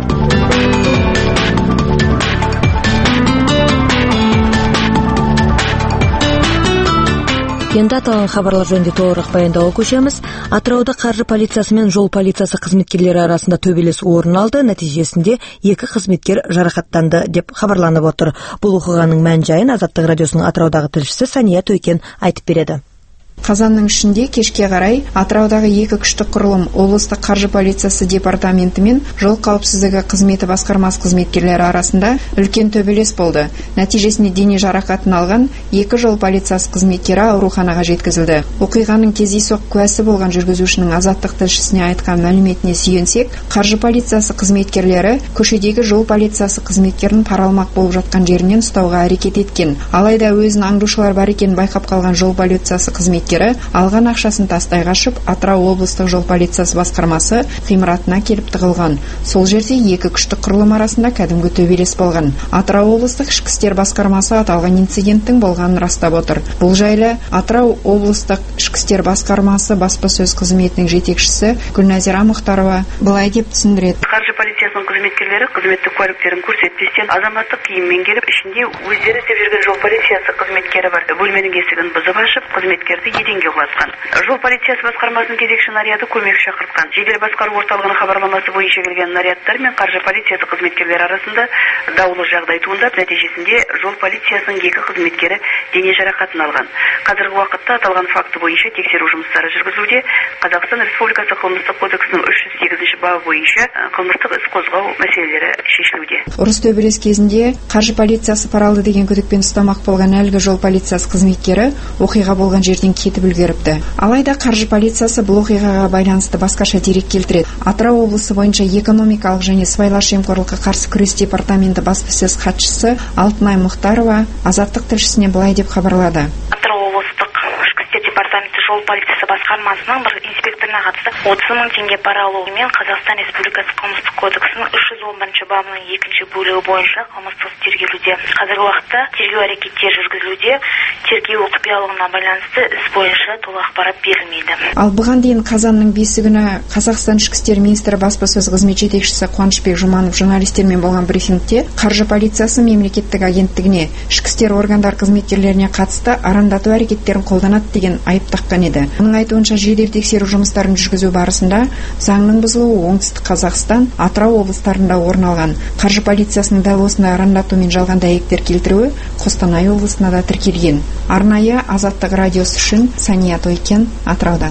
Енді аталған хабарлар жөнінде толығырақ баяндауға көшеміз. Атырауда қаржы полициясы мен жол полициясы қызметкерлері арасында төбелес орын алды. Нәтижесінде екі қызметкер жарақаттанды деп хабарланып отыр. Бұл оқиғаның мән-жайын Азаттық радиосының Атыраудағы тілшісі Сания Тойкен айтып береді. Қазанның ішінде кешке қарай Атыраудағы екі күшті құрылым облыстық қаржы полициясы департаменті мен жол қауіпсіздігі қызметі басқармасы қызметкерлері арасында үлкен төбелес болды. Нәтижесінде дене жарақатын алған екі жол полициясы қызметкері ауруханаға жеткізілді. Оқиғаның кездейсоқ куәсі болған жүргізушінің Азаттық тілшісіне айтқан мәліметіне сүйенсек, қаржы полициясы қызметкерлері көшедегі жол полициясы қызметкерін пара алмақ болып жатқан жерінен ұстауға әрекет еткен. Алайда өзін аңдушылар бар екенін байқап қалған жол полициясы қызметкері алған ақшасын тастай қашып, Атырау облыстық жол полициясы басқармасы ғимаратына келіп тығылған. Сол жерде екі күшті құрылым арасында кәдімгі төбелес болған. Атырау облыстық ішкі істер басқармасы аталған инциденттің болғанын растап отыр. Бұл жайлы Атырау облыстық ішкі істер басқармасы баспасөз қызметінің жетекшісі Гүлназира Мұхтарова былай деп түсіндіреді. Қаржы полициясының қызметкерлері қызметтік куәліктерін көрсетпестен азаматтық киіммен келіп, ішінде өздері істеп жүрген жол полициясы қызметкері бар. Бөлменің есігін бұзып ашып, қызметкерді еденге құлатқан. Жол полициясы басқармасының кезекші наряды көмек шақыртқан. Жедел басқару орталығының хабарламасы бойынша келген нарядтар мен қаржы полициясы қызметкерлері арасында даулы жағдай туындап, нәтижесінде жол полициясының екі қызметкері дене жарақатын алған. Қазіргі уақытта аталған факті бойынша тексеру жұмыстары жүргізілуде. Қазақстан Республикасы қылмыстық кодексінің үш жүз сегізінші бабы бойынша қылмыстық іс қозғау мәселелері шешілуде. Ұрыс төбелес кезінде қаржы полициясы пара алды деген күдікпен ұстамақ болған әлгі жол полициясы қызметкері оқиға болған жерден кетіп үлгеріпті. Алайда қаржы полициясы бұл оқиғаға байланысты басқаша дерек келтіреді. Атырау облысы бойынша экономикалық және сыбайлас жемқорлыққа қарсы күрес департаменті баспасөз хатшысы Алтынай Мұхтарова Азаттық тілшісіне былай деп хабарлады. Атырау облыстық ішкі істер департаменті жол полициясы басқармасының бір инспекторына қатысты отыз мың теңге пара алуымен Қазақстан Республикасы қылмыстық кодексінің үш жүз он бірінші бабының екінші бөлігі бойынша қылмыстық іс тергелуде. Қазіргі уақытта тергеу әрекеттері жүргізілуде. Тергеу құпиялығына байланысты іс бойынша толық ақпарат берілмейді. Ал бұған дейін қазанның бесі күні Қазақстан ішкі істер министрі баспасөз қызмет жетекшісі Қуанышбек Жұманов журналистермен болған брифингте қаржы полициясы мемлекеттік агенттігіне ішкі істер органдар қызметкерлеріне қатысты арандату әрекеттерін қолданады деген айып таққан еді. Оның айтуынша жедел тексеру жұмыстарын жүргізу барысында заңның бұзылуы оңтүстік Қазақстан, Атырау облыстарында орын алған. Қаржы полициясының дәл осындай арандату мен жалған дәйектер келтіруі Қостанай облысына да тіркелген. Арнайы Азаттық радиосы үшін Сания Тойкен, Атыраудан.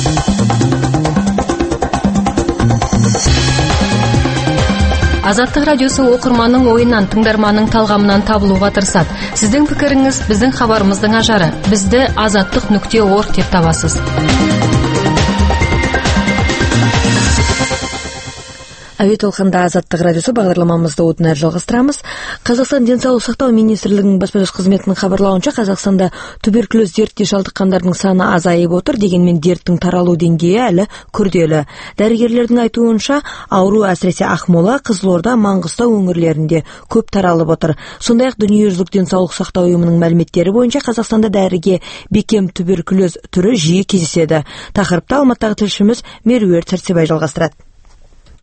Азаттық радиосы оқырманның ойынан, тыңдарманның талғамынан табылуға тырысады. Сіздің пікіріңіз біздің хабарымыздың ажары. Бізді азаттық нүкте орг деп табасыз. Әуе толқында Азаттық радиосы бағдарламамызды одан әрі жалғастырамыз. Қазақстан денсаулық сақтау министрлігінің баспасөз қызметінің хабарлауынша, Қазақстанда туберкулез дертіне шалдыққандардың саны азайып отыр, дегенмен дерттің таралу деңгейі әлі күрделі. Дәрігерлердің айтуынша, ауру әсіресе Ақмола, Қызылорда, Маңғыстау өңірлерінде көп таралып отыр. Сондай-ақ Дүниежүзілік денсаулық сақтау ұйымының мәліметтері бойынша Қазақстанда дәріге бекем туберкулез түрі жиі кездеседі. Тақырыпты Алматыдағы тілшіміз Меруерт Сәрсебай жалғастырады.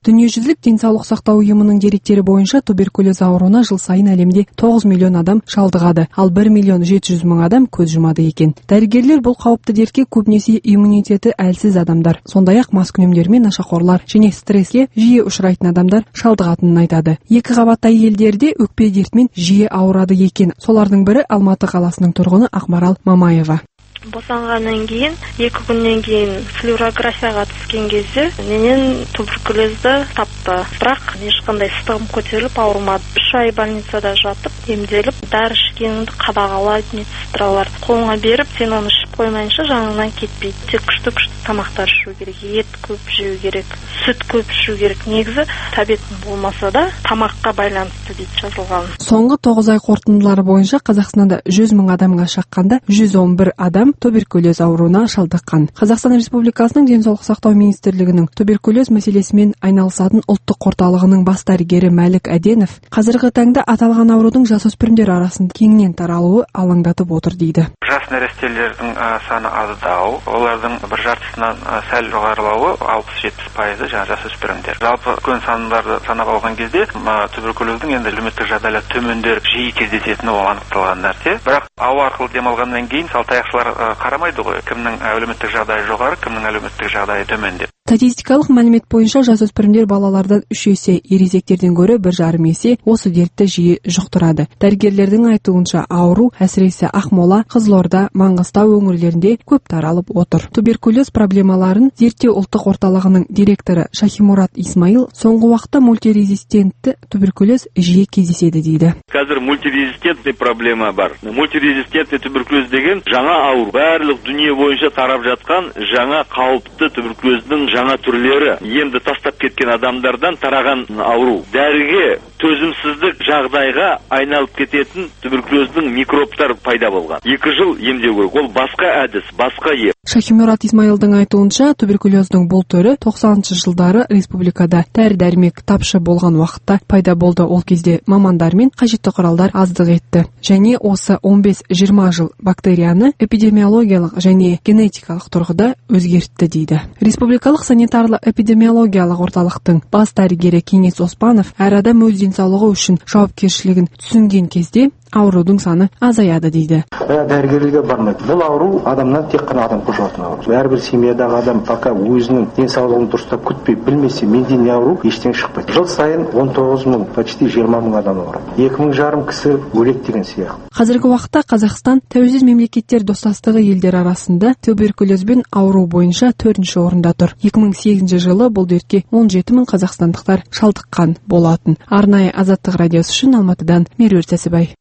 Дүниежүзілік денсаулық сақтау ұйымының деректері бойынша туберкулез ауруына жыл сайын әлемде тоғыз миллион адам шалдығады, ал бір миллион жеті жүз мың адам көз жұмады екен. Дәрігерлер бұл қауіпті дертке көбінесе иммунитеті әлсіз адамдар, сондай-ақ маскүнемдер мен нашақорлар және стресске жиі ұшырайтын адамдар шалдығатынын айтады. Екі қабатты әйелдерде өкпе дертімен жиі ауырады екен. Солардың бірі Алматы қаласының тұрғыны Ақмарал Мамаева. Босанғаннан кейін екі күннен кейін флюорографияға түскен кезде менен туберкулезді тапты. Бірақ ешқандай ыстығым көтеріліп ауырмады. Үш ай больницада жатып, емделіп, дәрі ішкенімді қадағалайды, медсестралар қолыңа беріп, сен оны ішіп қоймайынша жаныңнан кетпейді. Тек күшті-күшті тамақтар ішу керек, ет көп жеу керек, сүт көп ішу керек. Негізі тәбетің болмаса да тамаққа байланысты дейді жазылған. Соңғы тоғыз ай қорытындылары бойынша Қазақстанда жүз мың адамға шаққанда жүз он бір адам туберкулез ауруына шалдыққан. Қазақстан Республикасының денсаулық сақтау министрлігінің туберкулез мәселесімен айналысатын ұлттық орталығының бас дәрігері Мәлік Әденов қазіргі таңда аталған аурудың жасөспірімдер арасында кеңінен таралуы алаңдатып отыр дейді. Жас нәрестелердің саны аздау, олардың бір жартысынан сәл жоғарылауы алпыс жетпіс пайызы жаңа жасөспірімдер. Жалпы көн сандарды санап алған кезде туберкулездің енді әлеуметтік жағдайлар төмендеріп жиі кездесетіні ол анықталған нәрсе. Бірақ ауа арқылы демалғаннан кейін салтаяқшылар қарамайды ғой, кімнің әлеуметтік жағдайы жоғары, кімнің әлеуметтік жағдайы төмен деп. Статистикалық мәлімет бойынша жасөспірімдер балалардан үш есе, ересектерден гөрі бір жарым есе осы дертті жиі жұқтырады. Дәрігерлердің айтуынша ауру әсіресе Ақмола, Қызылорда, Маңғыстау өңірлерінде көп таралып отыр. Туберкулез проблемаларын зерттеу ұлттық орталығының директоры Шахимурат Исмаил соңғы уақытта мультирезистентті туберкулез жиі кездеседі дейді. Қазір мультирезистентный проблема бар. Мультирезистентный туберкулез деген жаңа ауру. Барлық дүние бойынша тарап жатқан жаңа қауіпті туберкулездің жаңа түрлері, емді тастап кеткен адамдардан тараған ауру. Дәріге төзімсіздік жағдайға айналып кететін туберкулездің микробтар пайда болған. Екі жыл емдеу керек. Ол басқа әдіс, басқа ем. Шахимурат Исмаилдың айтуынша туберкулездің бұл түрі тоқсаныншы жылдары республикада дәрі-дәрмек тапшы болған уақытта пайда болды. Ол кезде мамандар мен қажетті құралдар аздық етті. Және осы он бес жиырма жыл бактерияны эпидемиологиялық және генетикалық тұрғыда өзгертті дейді. Республикалық санитарлы эпидемиологиялық орталықтың бас дәрігері Кеңес Оспанов әр адам өз денсаулығы үшін жауапкершілігін түсінген кезде аурудың саны азаяды дейді. Дәрігерлерге бармайды. Бұл ауру адамнан тек қана адам қожатын ауру. Әрбір семьядағы адам пока өзінің денсаулығын дұрыстап күтпей білмесе, менде не ауру, ештеңе шықпайды. Жыл сайын он тоғыз мың, почти жиырма мың адам ауырады. екі мың жарым кісі өледі деген сияқты. Қазіргі уақытта Қазақстан тәуелсіз мемлекеттер достастығы елдер арасында туберкулезбен ауыру бойынша төртінші орында тұр. екі мың сегізінші жылы бұл дертке он жеті мың қазақстандықтар шалдыққан болатын. Арнайы Азаттық радиосы үшін Алматыдан Меруерт Сәсібай.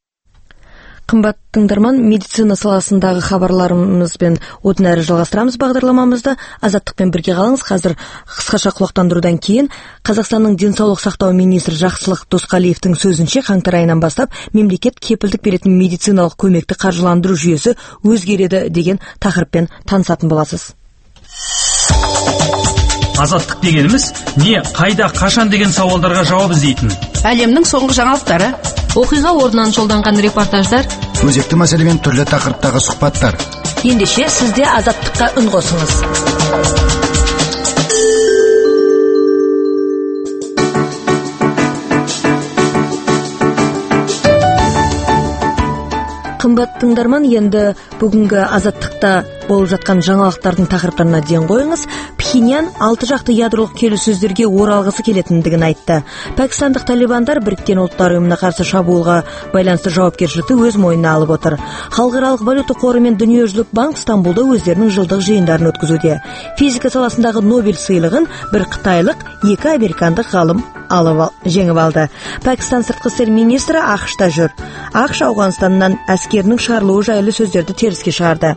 Қымбат тыңдарман, медицина саласындағы хабарларымызбен одан әрі жалғастырамыз бағдарламамызды. Азаттықпен бірге қалыңыз. Қазір қысқаша құлақтандырудан кейін Қазақстанның денсаулық сақтау министрі Жақсылық Досқалиевтің сөзінше қаңтар айынан бастап мемлекет кепілдік беретін медициналық көмекті қаржыландыру жүйесі өзгереді деген тақырыппен танысатын боласыз. Азаттық дегеніміз не, қайда, қашан деген сауалдарға жауап іздейтін. Әлемнің соңғы жаңалықтары, оқиға орнынан жолданған репортаждар, өзекті мәселемен түрлі тақырыптағы сұхбаттар. Ендеше сізде Азаттыққа үн қосыңыз. Қымбат тыңдарман, енді бүгінгі Азаттықта болып жатқан жаңалықтардың тақырыптарына ден қойыңыз. Пхеньян алты жақты ядролық келіссөздерге оралғысы келетіндігін айтты. Пәкістандық талибандар Біріккен ұлттар ұйымына қарсы шабуылға байланысты жауапкершілікті өз мойнына алып отыр. Халықаралық валюта қоры мен Дүниежүзілік банк Стамбулда өздерінің жылдық жиындарын өткізуде. Физика саласындағы Нобель сыйлығын бір қытайлық, екі американдық ғалым алып жеңіп алды. Пәкістан сыртқы істер министрі ақш-та жүр. ақш Ауғанстаннан әскерінің шығарылуы жайлы сөздерді теріске шығарды.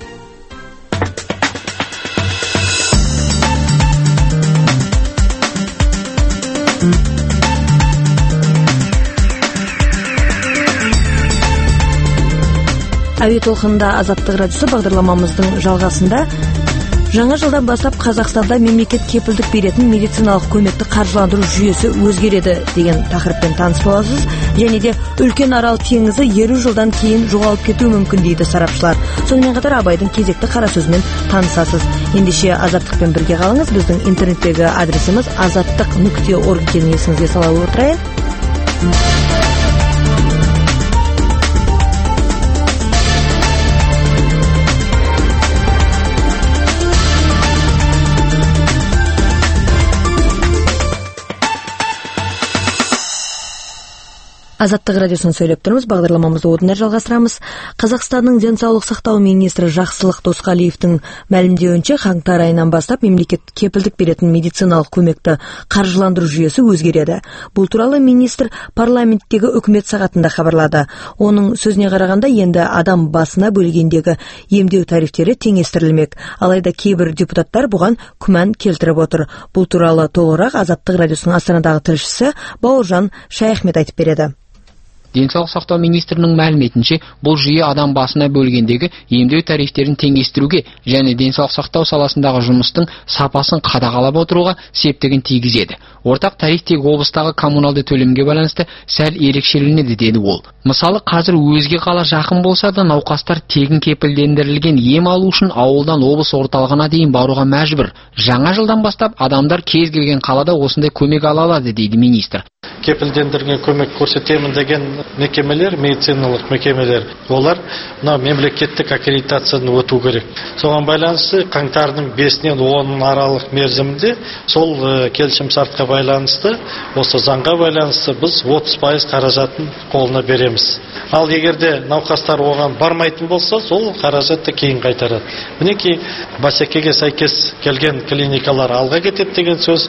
Әуе толқынында Азаттық радиосы бағдарламамыздың жалғасында Жаңа жылдан бастап Қазақстанда мемлекет кепілдік беретін медициналық көмекті қаржыландыру жүйесі өзгереді деген тақырыппен таныс боласыз. Және де үлкен Арал теңізі елу жылдан кейін жоғалып кетуі мүмкін дейді сарапшылар. Сонымен қатар Абайдың кезекті қара сөзімен танысасыз. Ендеше Азаттықпен бірге қалыңыз. Біздің интернеттегі адресіміз азаттық нүкте орг екенін есіңізге сала отырайын. Азаттық радиосын сөйлеп тұрмыз, бағдарламамызды одан әрі жалғастырамыз. Қазақстанның денсаулық сақтау министрі Жақсылық Досқалиевтің мәлімдеуінше, қаңтар айынан бастап мемлекет кепілдік беретін медициналық көмекті қаржыландыру жүйесі өзгереді. Бұл туралы министр парламенттегі үкімет сағатында хабарлады. Оның сөзіне қарағанда, енді адам басына бөлгендегі емдеу тарифтері теңестірілмек. Алайда кейбір депутаттар бұған күмән келтіріп отыр. Бұл туралы толығырақ Азаттық радиосының Астанадағы тілшісі Бауыржан Шайахмет айтып береді. Денсаулық сақтау министрінің мәліметінше, бұл жүйе адам басына бөлгендегі емдеу тарифтерін теңестіруге және денсаулық сақтау саласындағы жұмыстың сапасын қадағалап отыруға септігін тигізеді. Ортақ тариф тек облыстағы коммуналды төлемге байланысты сәл ерекшеленеді деді ол. Мысалы, қазір өзге қала жақын болса да, науқастар тегін кепілдендірілген ем алу үшін ауылдан облыс орталығына дейін баруға мәжбүр. Жаңа жылдан бастап адамдар кез келген қалада осындай көмек ала алады дейді министр. Кепілдендірген көмек көрсетемін деген мекемелер, медициналық мекемелер, олар мына мемлекеттік аккредитациядан өту керек. Соған байланысты қаңтардың бесінен онына аралық мерзімінде сол келісім шартқа байланысты, осы заңға байланысты біз отыз пайыз қаражатын қолына береміз. Ал егерде науқастар оған бармайтын болса, сол қаражатты кейін қайтарады. Мінекей бәсекеге сәйкес келген клиникалар алға кетеді деген сөз,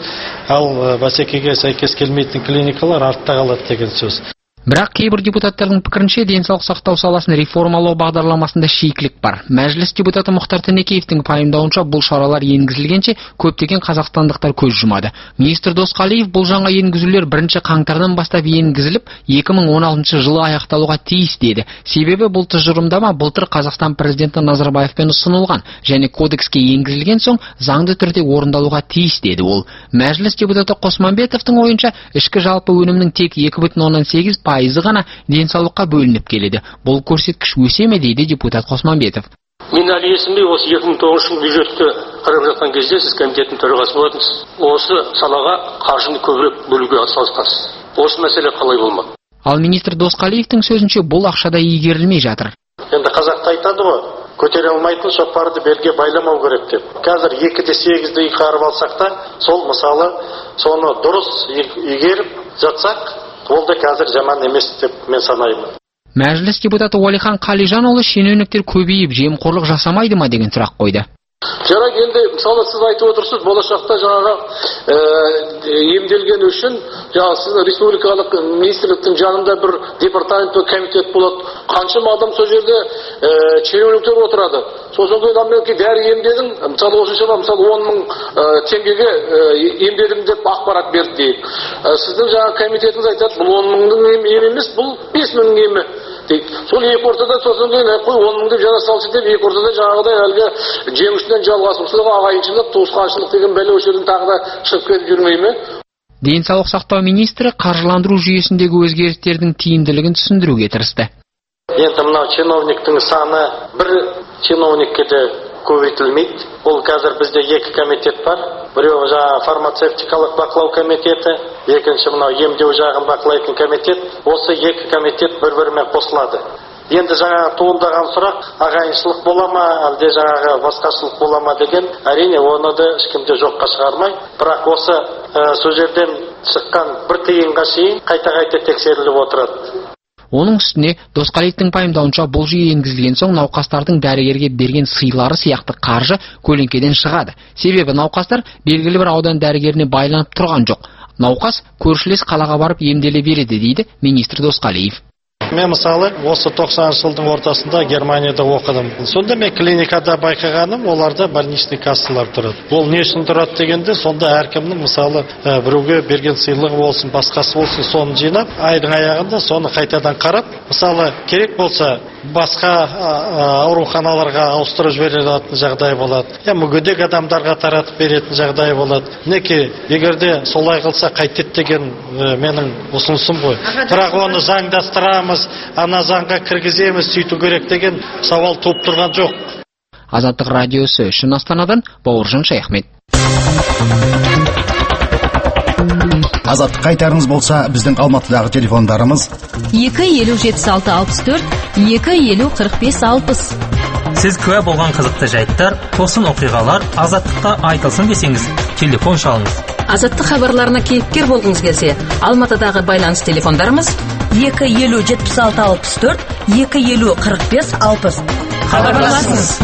ал бәсекеге сәйкес келмейтін клиникалар артта қалады деген сөз. Бірақ кейбір депутаттардың пікірінше денсаулық сақтау саласын реформалау бағдарламасында шикілік бар. Мәжіліс депутаты Мұхтар Тінекеевтің пайымдауынша бұл шаралар енгізілгенше көптеген қазақстандықтар көз жұмады. Министр Досқалиев бұл жаңа енгізулер бірінші қаңтардан бастап енгізіліп, екі мың он алтыншы жылы аяқталуға тиіс деді. Себебі бұл тұжырымдама былтыр Қазақстан президенті Назарбаевпен ұсынылған және кодекске енгізілген соң заңды түрде орындалуға тиіс деді ол. Мәжіліс депутаты Қосманбетовтың ойынша, ішкі жалпы өнімнің тек екі бүтін оннан сегіз пайызы ғана денсаулыққа бөлініп келеді. Бұл көрсеткіш өсе ме дейді депутат Қосманбетов. Мен әлі есімде осы екі мың тоғызыншы жылғы бюджетті қарап жатқан кезде сіз комитеттің төрағасы болатынсыз. Осы салаға қаржыны көбірек бөлуге атсалысқансыз. Осы мәселе қалай болмақ? Ал министр Досқалиевтің сөзінше бұл ақшада игерілмей жатыр. Енді қазақта айтады ғой, көтере алмайтын шоқпарды белге байламау керек деп. Қазір екі де сегізді шығарып алсақ та, сол мысалы соны дұрыс игеріп жатсақ, ол да қазір жаман емес деп мен санаймын. Мәжіліс депутаты Уәлихан Қалижанұлы шенеуніктер көбейіп жемқорлық жасамайды ма деген сұрақ қойды. Жарак, енді мысалы сіз айтып отырсыз, болашақта жаңағы емделген үшін жаңағы сіз республикалық министрліктің жанында бір департамент пен комитет болады. Қаншама адам сол жерде шенеуніктер отырады. Сосын кейін мен дәрі емдедім, мысалы осыншама мысалы он мың теңгеге емдедім деп ақпарат берді дейік. Сіздің жаңағы комитетіңіз айтады, бұл он мыңның емі емес, бұл бес мыңның емі. Сол екі ортада сосын кейін қой он мың деп жана салшы деп екі ортада жаңағыдай әлгі жеңішінен жалғасушылық, ағайыншылық, туысқаншылық деген бәле өшерден тағы да шығып кетіп жүрмей ме? Денсаулық сақтау министрі қаржыландыру жүйесіндегі өзгерістердің тиімділігін түсіндіруге тырысты. Енді мынау чиновниктің саны бір чиновникке де көбейтілмейді. Ол қазір бізде екі комитет бар. Біреуі жаңағы фармацевтикалық бақылау комитеті, екінші мынау емдеу жағын бақылайтын комитет. Осы екі комитет бір-бірімен қосылады. Енді жаңағы туындаған сұрақ, ағайыншылық бола ма, әлде жаңағы басқашылық бола ма деген, әрине оны да ешкімде жоққа шығармай, бірақ осы сол жерден шыққан бір тиынға шейін қайта-қайта тексеріліп отырады. Оның үстіне Досқалиевтің пайымдауынша бұл жүйе енгізілген соң науқастардың дәрігерге берген сыйлары сияқты қаржы көлеңкеден шығады. Себебі науқастар белгілі бір аудан дәрігеріне байланып тұрған жоқ. Науқас көршілес қалаға барып емделе береді дейді министр Досқалиев. Мен мысалы осы тоқсаныншы жылдың ортасында Германияда оқыдым. Сонда мен клиникада байқағаным, оларда больничный кассалар тұрады. Ол не үшін тұрады дегенде, сонда әркімнің мысалы біреуге берген сыйлығы болсын, басқасы болсын, соны жинап, айдың аяғында соны қайтадан қарап, мысалы керек болса басқа ауруханаларға ауыстырып жіберетін жағдай болады. Я мүгедек адамдарға таратып беретін жағдай болады. Неке, егерде солай қылса қайтеді деген менің ұсынысым ғой. Бірақ оны заңдастырамыз, ана заңға кіргіземіз, сөйту керек деген сауал туып тұрған жоқ. Азаттық радиосы үшін Астанадан Бауыржан Шаяхмет. Азаттық қайтарыңыз болса, біздің Алматыдағы телефондарымыз екі елу жетпіс алты алпыс төрт, екі елу қырық бес алпыс. Сіз куә болған қызықты жайттар, тосын оқиғалар Азаттыққа айтылсын десеңіз, телефон шалыңыз. Азаттық хабарларына кейіпкер болғыңыз келсе, Алматыдағы байланыс телефондарымыз екі елу жетпіс алты алпыс төрт, екі елу қырық бес алпыс. Хабарласыңыз.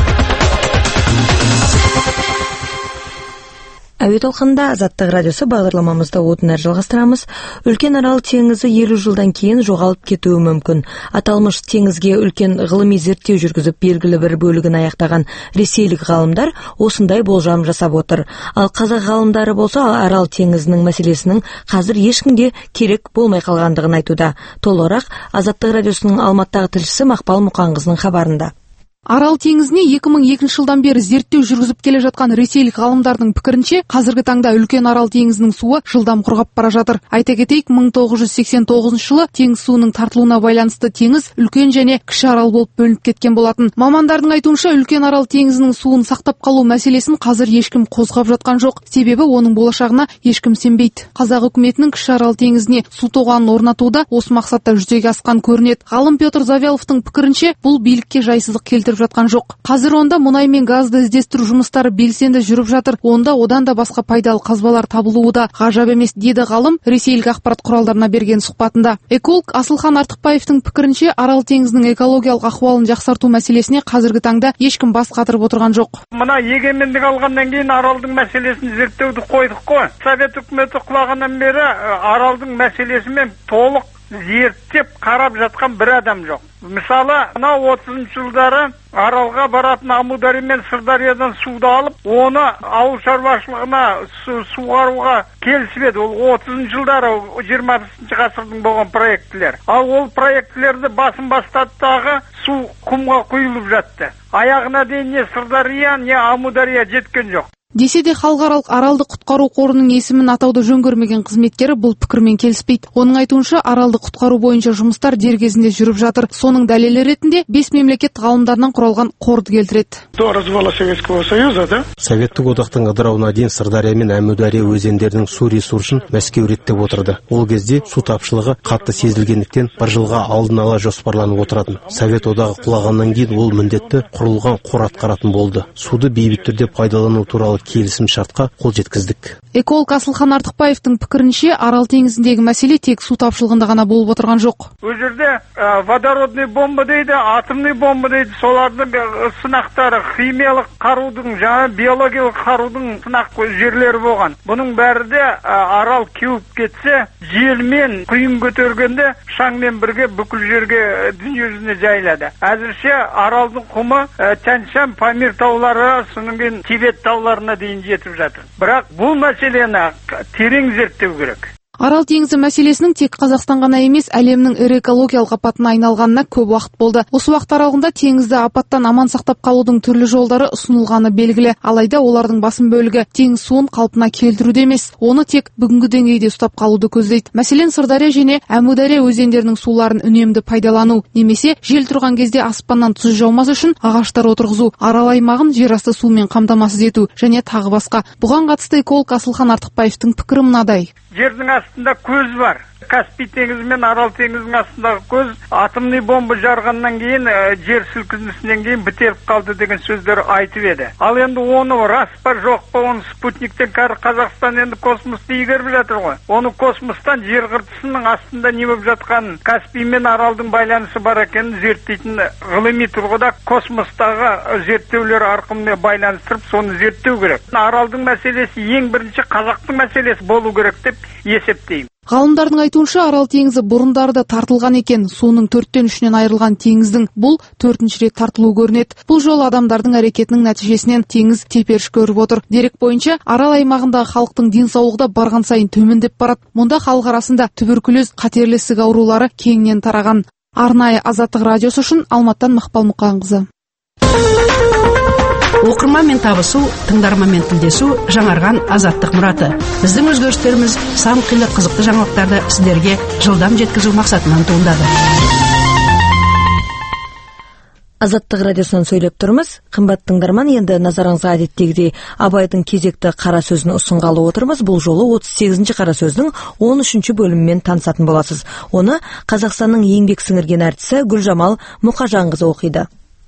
Әуе толқынында Азаттық радиосы бағдарламамызда отынар жалғастырамыз. Үлкен Арал теңізі елу жылдан кейін жоғалып кетуі мүмкін. Аталмыш теңізге үлкен ғылыми зерттеу жүргізіп белгілі бір бөлігін аяқтаған ресейлік ғалымдар осындай болжам жасап отыр. Ал қазақ ғалымдары болса Арал теңізінің мәселесінің қазір ешкімге керек болмай қалғандығын айтуда. Толығырақ Азаттық радиосының Алматыдағы тілшісі Мақпал Мұқанқызының хабарында. Арал теңізіне екі мың екінші жылдан бері зерттеу жүргізіп келе жатқан ресейлік ғалымдардың пікірінше, қазіргі таңда үлкен Арал теңізінің суы жылдам құрғап бара жатыр. Айта кетейік, мың тоғыз жүз сексен тоғызыншы жылы теңіз суының тартылуына байланысты теңіз үлкен және кіші Арал болып бөлініп кеткен болатын. Мамандардың айтуынша, үлкен Арал теңізінің суын сақтап қалу мәселесін қазір ешкім қозғап жатқан жоқ. Себебі оның болашағына ешкім сенбейді. Қазақ үкіметінің кіші Арал теңізіне су тоғанын орнатуда осы мақсатта жүзеге асқан көрінеді. Ғалым Петр Завьяловтың пікірінше, бұл билікке жайсыздық келтіріп жатқан жоқ. Қазір онда мұнай мен газды іздестіру жұмыстары белсенді жүріп жатыр. Онда одан да басқа пайдалы қазбалар табылуы да ғажап емес, деді ғалым ресейлік ақпарат құралдарына берген сұхбатында. Эколог Асылхан Артықбаевтың пікірінше, Арал теңізінің экологиялық ахуалын жақсарту мәселесіне қазіргі таңда ешкім бас қатырып отырған жоқ. Мына егемендік алғаннан кейін Аралдың мәселесін зерттеуді қойдық қой. Совет үкіметі құлағаннан бері Аралдың мәселесімен толық зерттеп қарап жатқан бір адам жоқ. Мысалы, мына отызыншы жылдары Аралға баратын Амудария мен Сырдариядан суды алып, оны ауыл шаруашылығына суғаруға келісіп еді. Ол отызыншы жылдары жиырмасыншы ғасырдың болған проектілер. Ал ол проектілерді басын бастаттағы су құмға құйылып жатты. Аяғына дейін не Сырдария, не Амудария жеткен жоқ. Десе де халықаралық Аралды құтқару қорының есімін атауды жөн көрмеген қызметкері бұл пікірмен келіспейді. Оның айтуынша, Аралды құтқару бойынша жұмыстар дер кезінде жүріп жатыр. Соның дәлелі ретінде бес мемлекет ғалымдарынан құралған қорды келтіреді. До развала Советского Союза, да? Советтік одақтың ыдырауына дейін Сырдария мен Әмудария өзендерінің су ресурсын Мәскеу реттеп отырды. Ол кезде су тапшылығы қатты сезілгендіктен бір жылға алдын ала жоспарланып отыратын. Совет одағы құлағаннан кейін ол міндетті құрылған қор атқаратын болды. Суды бейбіт түрде пайдалану туралы келісім шартқа қол жеткіздік. Эколог Асылхан Артықбаевтың пікірінше, Арал теңізіндегі мәселе тек су тапшылығында ғана болып отырған жоқ. Ол жерде водородный бомба дейді, атомный бомба дейді, солардың сынақтары, химиялық қарудың, жаңа биологиялық қарудың сынақ жерлері болған. Бұның бәрі де Арал кеуіп кетсе, желмен құйын көтергенде шаңмен бірге бүкіл жерге дүние жүзіне жайылады. Әзірше Аралдың құмы Тянь-Шань, Памир таулары, содан кейін Тибет тауларына дейін жетіп жатыр. Бірақ бұл мәселені терең зерттеу керек. Арал теңізі мәселесінің тек Қазақстан ғана емес, әлемнің ірі экологиялық апатына айналғанына көп уақыт болды. Осы уақыт аралығында теңізді апаттан аман сақтап қалудың түрлі жолдары ұсынылғаны белгілі. Алайда олардың басым бөлігі теңіз суын қалпына келтіруде емес, оны тек бүгінгі деңгейде ұстап қалуды көздейді. Мәселен, Сырдария және Әмудария өзендерінің суларын үнемді пайдалану, немесе жел тұрған кезде аспаннан тұз жаумас үшін ағаштар отырғызу, Арал аймағын жерасты сумен қамтамасыз ету және тағы басқа. Бұған қатысты эколог Асылхан Артықбаевтың пікірі мынадай. Жердің астында көз бар. Каспий теңізі мен Арал теңізінің астындағы көз атомный бомба жарғаннан кейін, жер сілкінісінен кейін бітеліп қалды деген сөздер айтып еді. Ал енді оны рас па жоқ па, оны спутниктен кәрі Қазақстан енді космосты игеріп жатыр ғой. Оны космостан жер қыртысының астында не болып жатқанын, Каспий мен Аралдың байланысы бар екенін зерттейтін ғылыми тұрғыда космостағы зерттеулер арқылы байланыстырып, соны зерттеу керек. Аралдың мәселесі ең бірінші қазақтың мәселесі болу керек деп есептеймін. Ғалымдардың айтуынша Арал теңізі бұрындары тартылған екен, суының төрттен үшінен айырылған теңіздің бұл төртінші рет тартылу көрінеді. Бұл жол адамдардың әрекетінің нәтижесінен теңіз теперіш көріп отыр. Дерек бойынша Арал аймағындағы халықтың денсаулығы да барған сайын төмендеп барады. Мұнда халық арасында туберкулез, қатерлі ісік аурулары кеңінен тараған. Арнайы Азаттық радиосы үшін Алматтан Мақпал Мұқанқызы. Оқырманмен табысу, тыңдарманмен тілдесу жаңарған Азаттық мұраты. Біздің өзгерістеріміз сан қилы қызықты жаңалықтарды сіздерге жылдам жеткізу мақсатынан туындады. Азаттық радиосынан сөйлеп тұрмыз. Қымбат тыңдарман, енді назарыңызға әдеттегідей Абайдың кезекті қара сөзін ұсынғалы отырмыз. Бұл жолы отыз сегізінші қара сөздің он үшінші бөлімімен танысатын боласыз. Оны Қазақстанның еңбек сіңірген әртісі Гүлжамал Мұқажанқызы оқиды.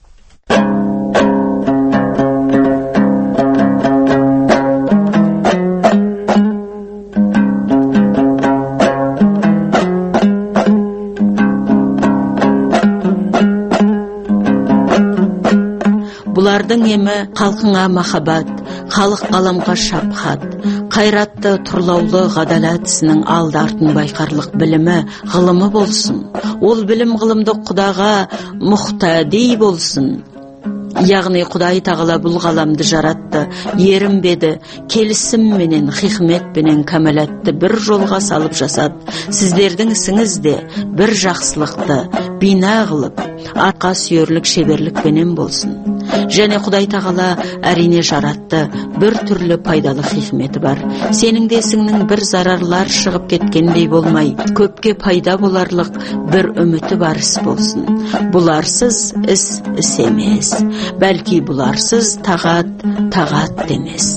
Бұлардың емі халқыңа махаббат, халық қаламға шапхат, қайратты, тұрлаулы ғадалат ісінің алды артын байқарлық білімі, ғылымы болсын. Ол білім ғылымды Құдаға мұқтади болсын. Яғни Құдай тағала бұл ғаламды жаратты, ерінбеді, келісім менен, хикмет менен кәмелетті бір жолға салып жасады. Сіздердің ісіңізде бір жақсылықты бина қылып, атқа сүйерлік шеберлік менен болсын. Және Құдай тағала әрине жаратты, бір түрлі пайдалы хикметі бар. Сенің де ісіңнің бір зарарлар шығып кеткендей болмай, көпке пайда боларлық бір үміті бар іс болсын. Бұларсыз іс іс емес, бәлки бұларсыз тағат тағат демес.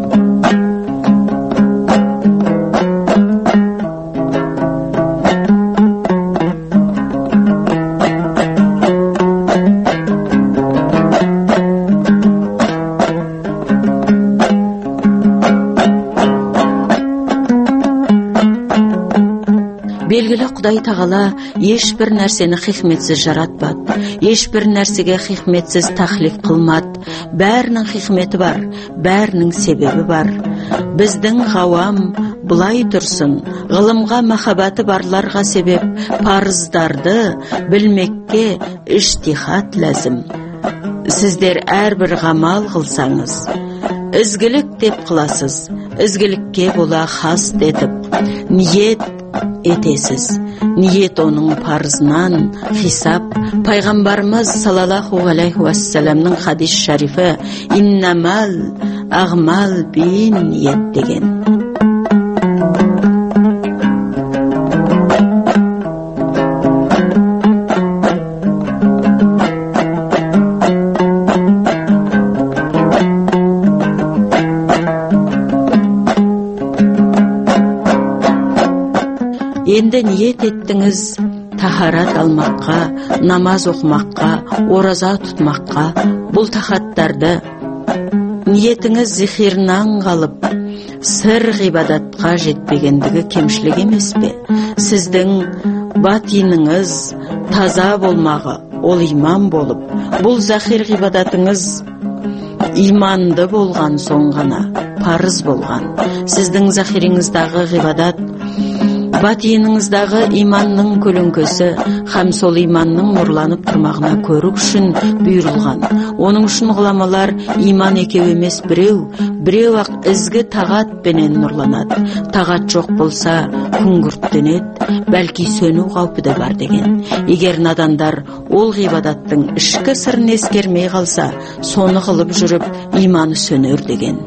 Белгілі Құдай тағала ешбір нәрсені хикметсіз жаратпады, ешбір нәрсеге хикметсіз тахлик қылмады. Бәрінің хикметі бар, бәрінің себебі бар. Біздің ғауам бұлай тұрсын, ғылымға махаббаты барларға себеп, парыздарды білмекке іштихат ләзім. Сіздер әрбір ғамал қылсаңыз, ізгілік деп қыласыз, ізгілікке бола хас етіп, ниет етесіз. Ниет оның парызынан хисап. Пайғамбарымыз саллаллаху алейхи уассаламның хадис шарифі иннамал ағмал бин ниет деген. Енді ниет еттіңіз тахарат алмаққа, намаз оқымаққа, ораза тұтмаққа. Бұл тахаттарды ниетіңіз зихирнан қалып, сыр ғибадатқа жетпегендігі кемшілік емес пе? Сіздің батиніңіз таза болмағы, ол иман болып, бұл захир ғибадатыңыз иманды болған соң ғана парыз болған. Сіздің захиріңіздағы ғибадат батиніңіздағы иманның көлеңкесі һәм сол иманның нұрланып тұрмағына көру үшін бұйырылған. Оның үшін ғұламалар иман екеу емес біреу, біреу ақ ізгі тағат пенен нұрланады. Тағат жоқ болса күңгірттенеді, бәлки сөну қаупі де бар деген. Егер надандар ол ғибадаттың ішкі сырын ескермей қалса, соны қылып жүріп иманы сөнер деген.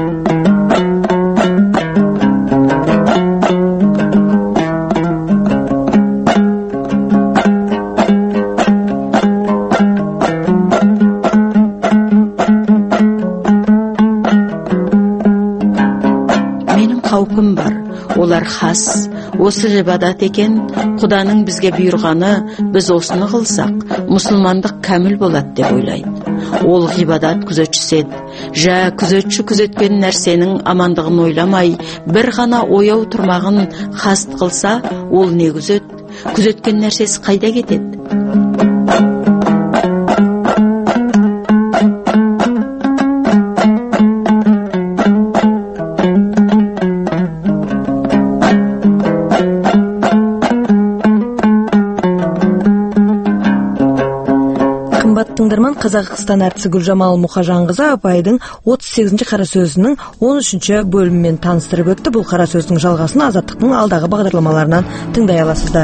Қаупым бар, олар хас, осы ғибадат екен, Құданың бізге бұйырғаны, біз осыны қылсақ, мұсылмандық кәміл болады деп ойлайды. Ол ғибадат күзетшісі еді. Жә, күзетші күзеткен нәрсенің амандығын ойламай, бір ғана ояу тұрмағын хаст қылса, ол не күзет? Күзеткен нәрсесі қайда кетеді? Қымбат тыңдарман, Қазақстан әртісі Гүлжамал Мұхажанқызы апайдың отыз сегізінші қара сөзінің он үшінші бөлімімен таныстырып өтті. Бұл қара сөздің жалғасын Азаттықтың алдағы бағдарламаларынан тыңдай аласыздар.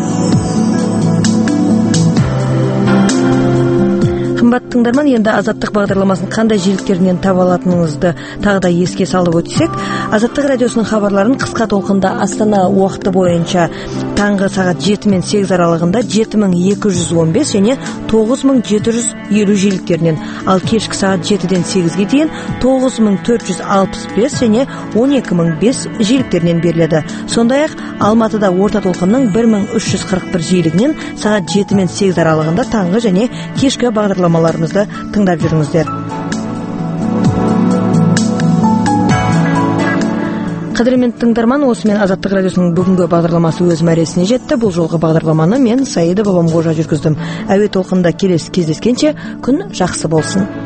Қымбат тыңдарман, енді Азаттық бағдарламасын қандай жиіліктерінен таба алатыныңызды тағы да еске салып өтсек, Азаттық радиосының хабарларын қысқа толқында Астана уақыты бойынша таңғы сағат жеті мен сегіз аралығында жеті мың екі жүз он бес және тоғыз мың жеті жүз елу жиіліктерінен, ал кешкі сағат жетіден сегізге дейін тоғыз мың төрт жүз алпыс бес және он екі мың бес жиіліктерінен беріледі. Сондай-ақ Алматыда орта толқынның бір мың үш жүз қырық бір жиілігінен сағат жеті мен сегіз аралығында таңғы және кешкі бағдарламаларымызды тыңдап жүріңіздер. Қадірменді тыңдарман, осымен Азаттық радиосының бүгінгі бағдарламасы өз мәресіне жетті. Бұл жолғы бағдарламаны мен Саида Бабамқожа жүргіздім. Әуе толқында келесі кездескенше күн жақсы болсын.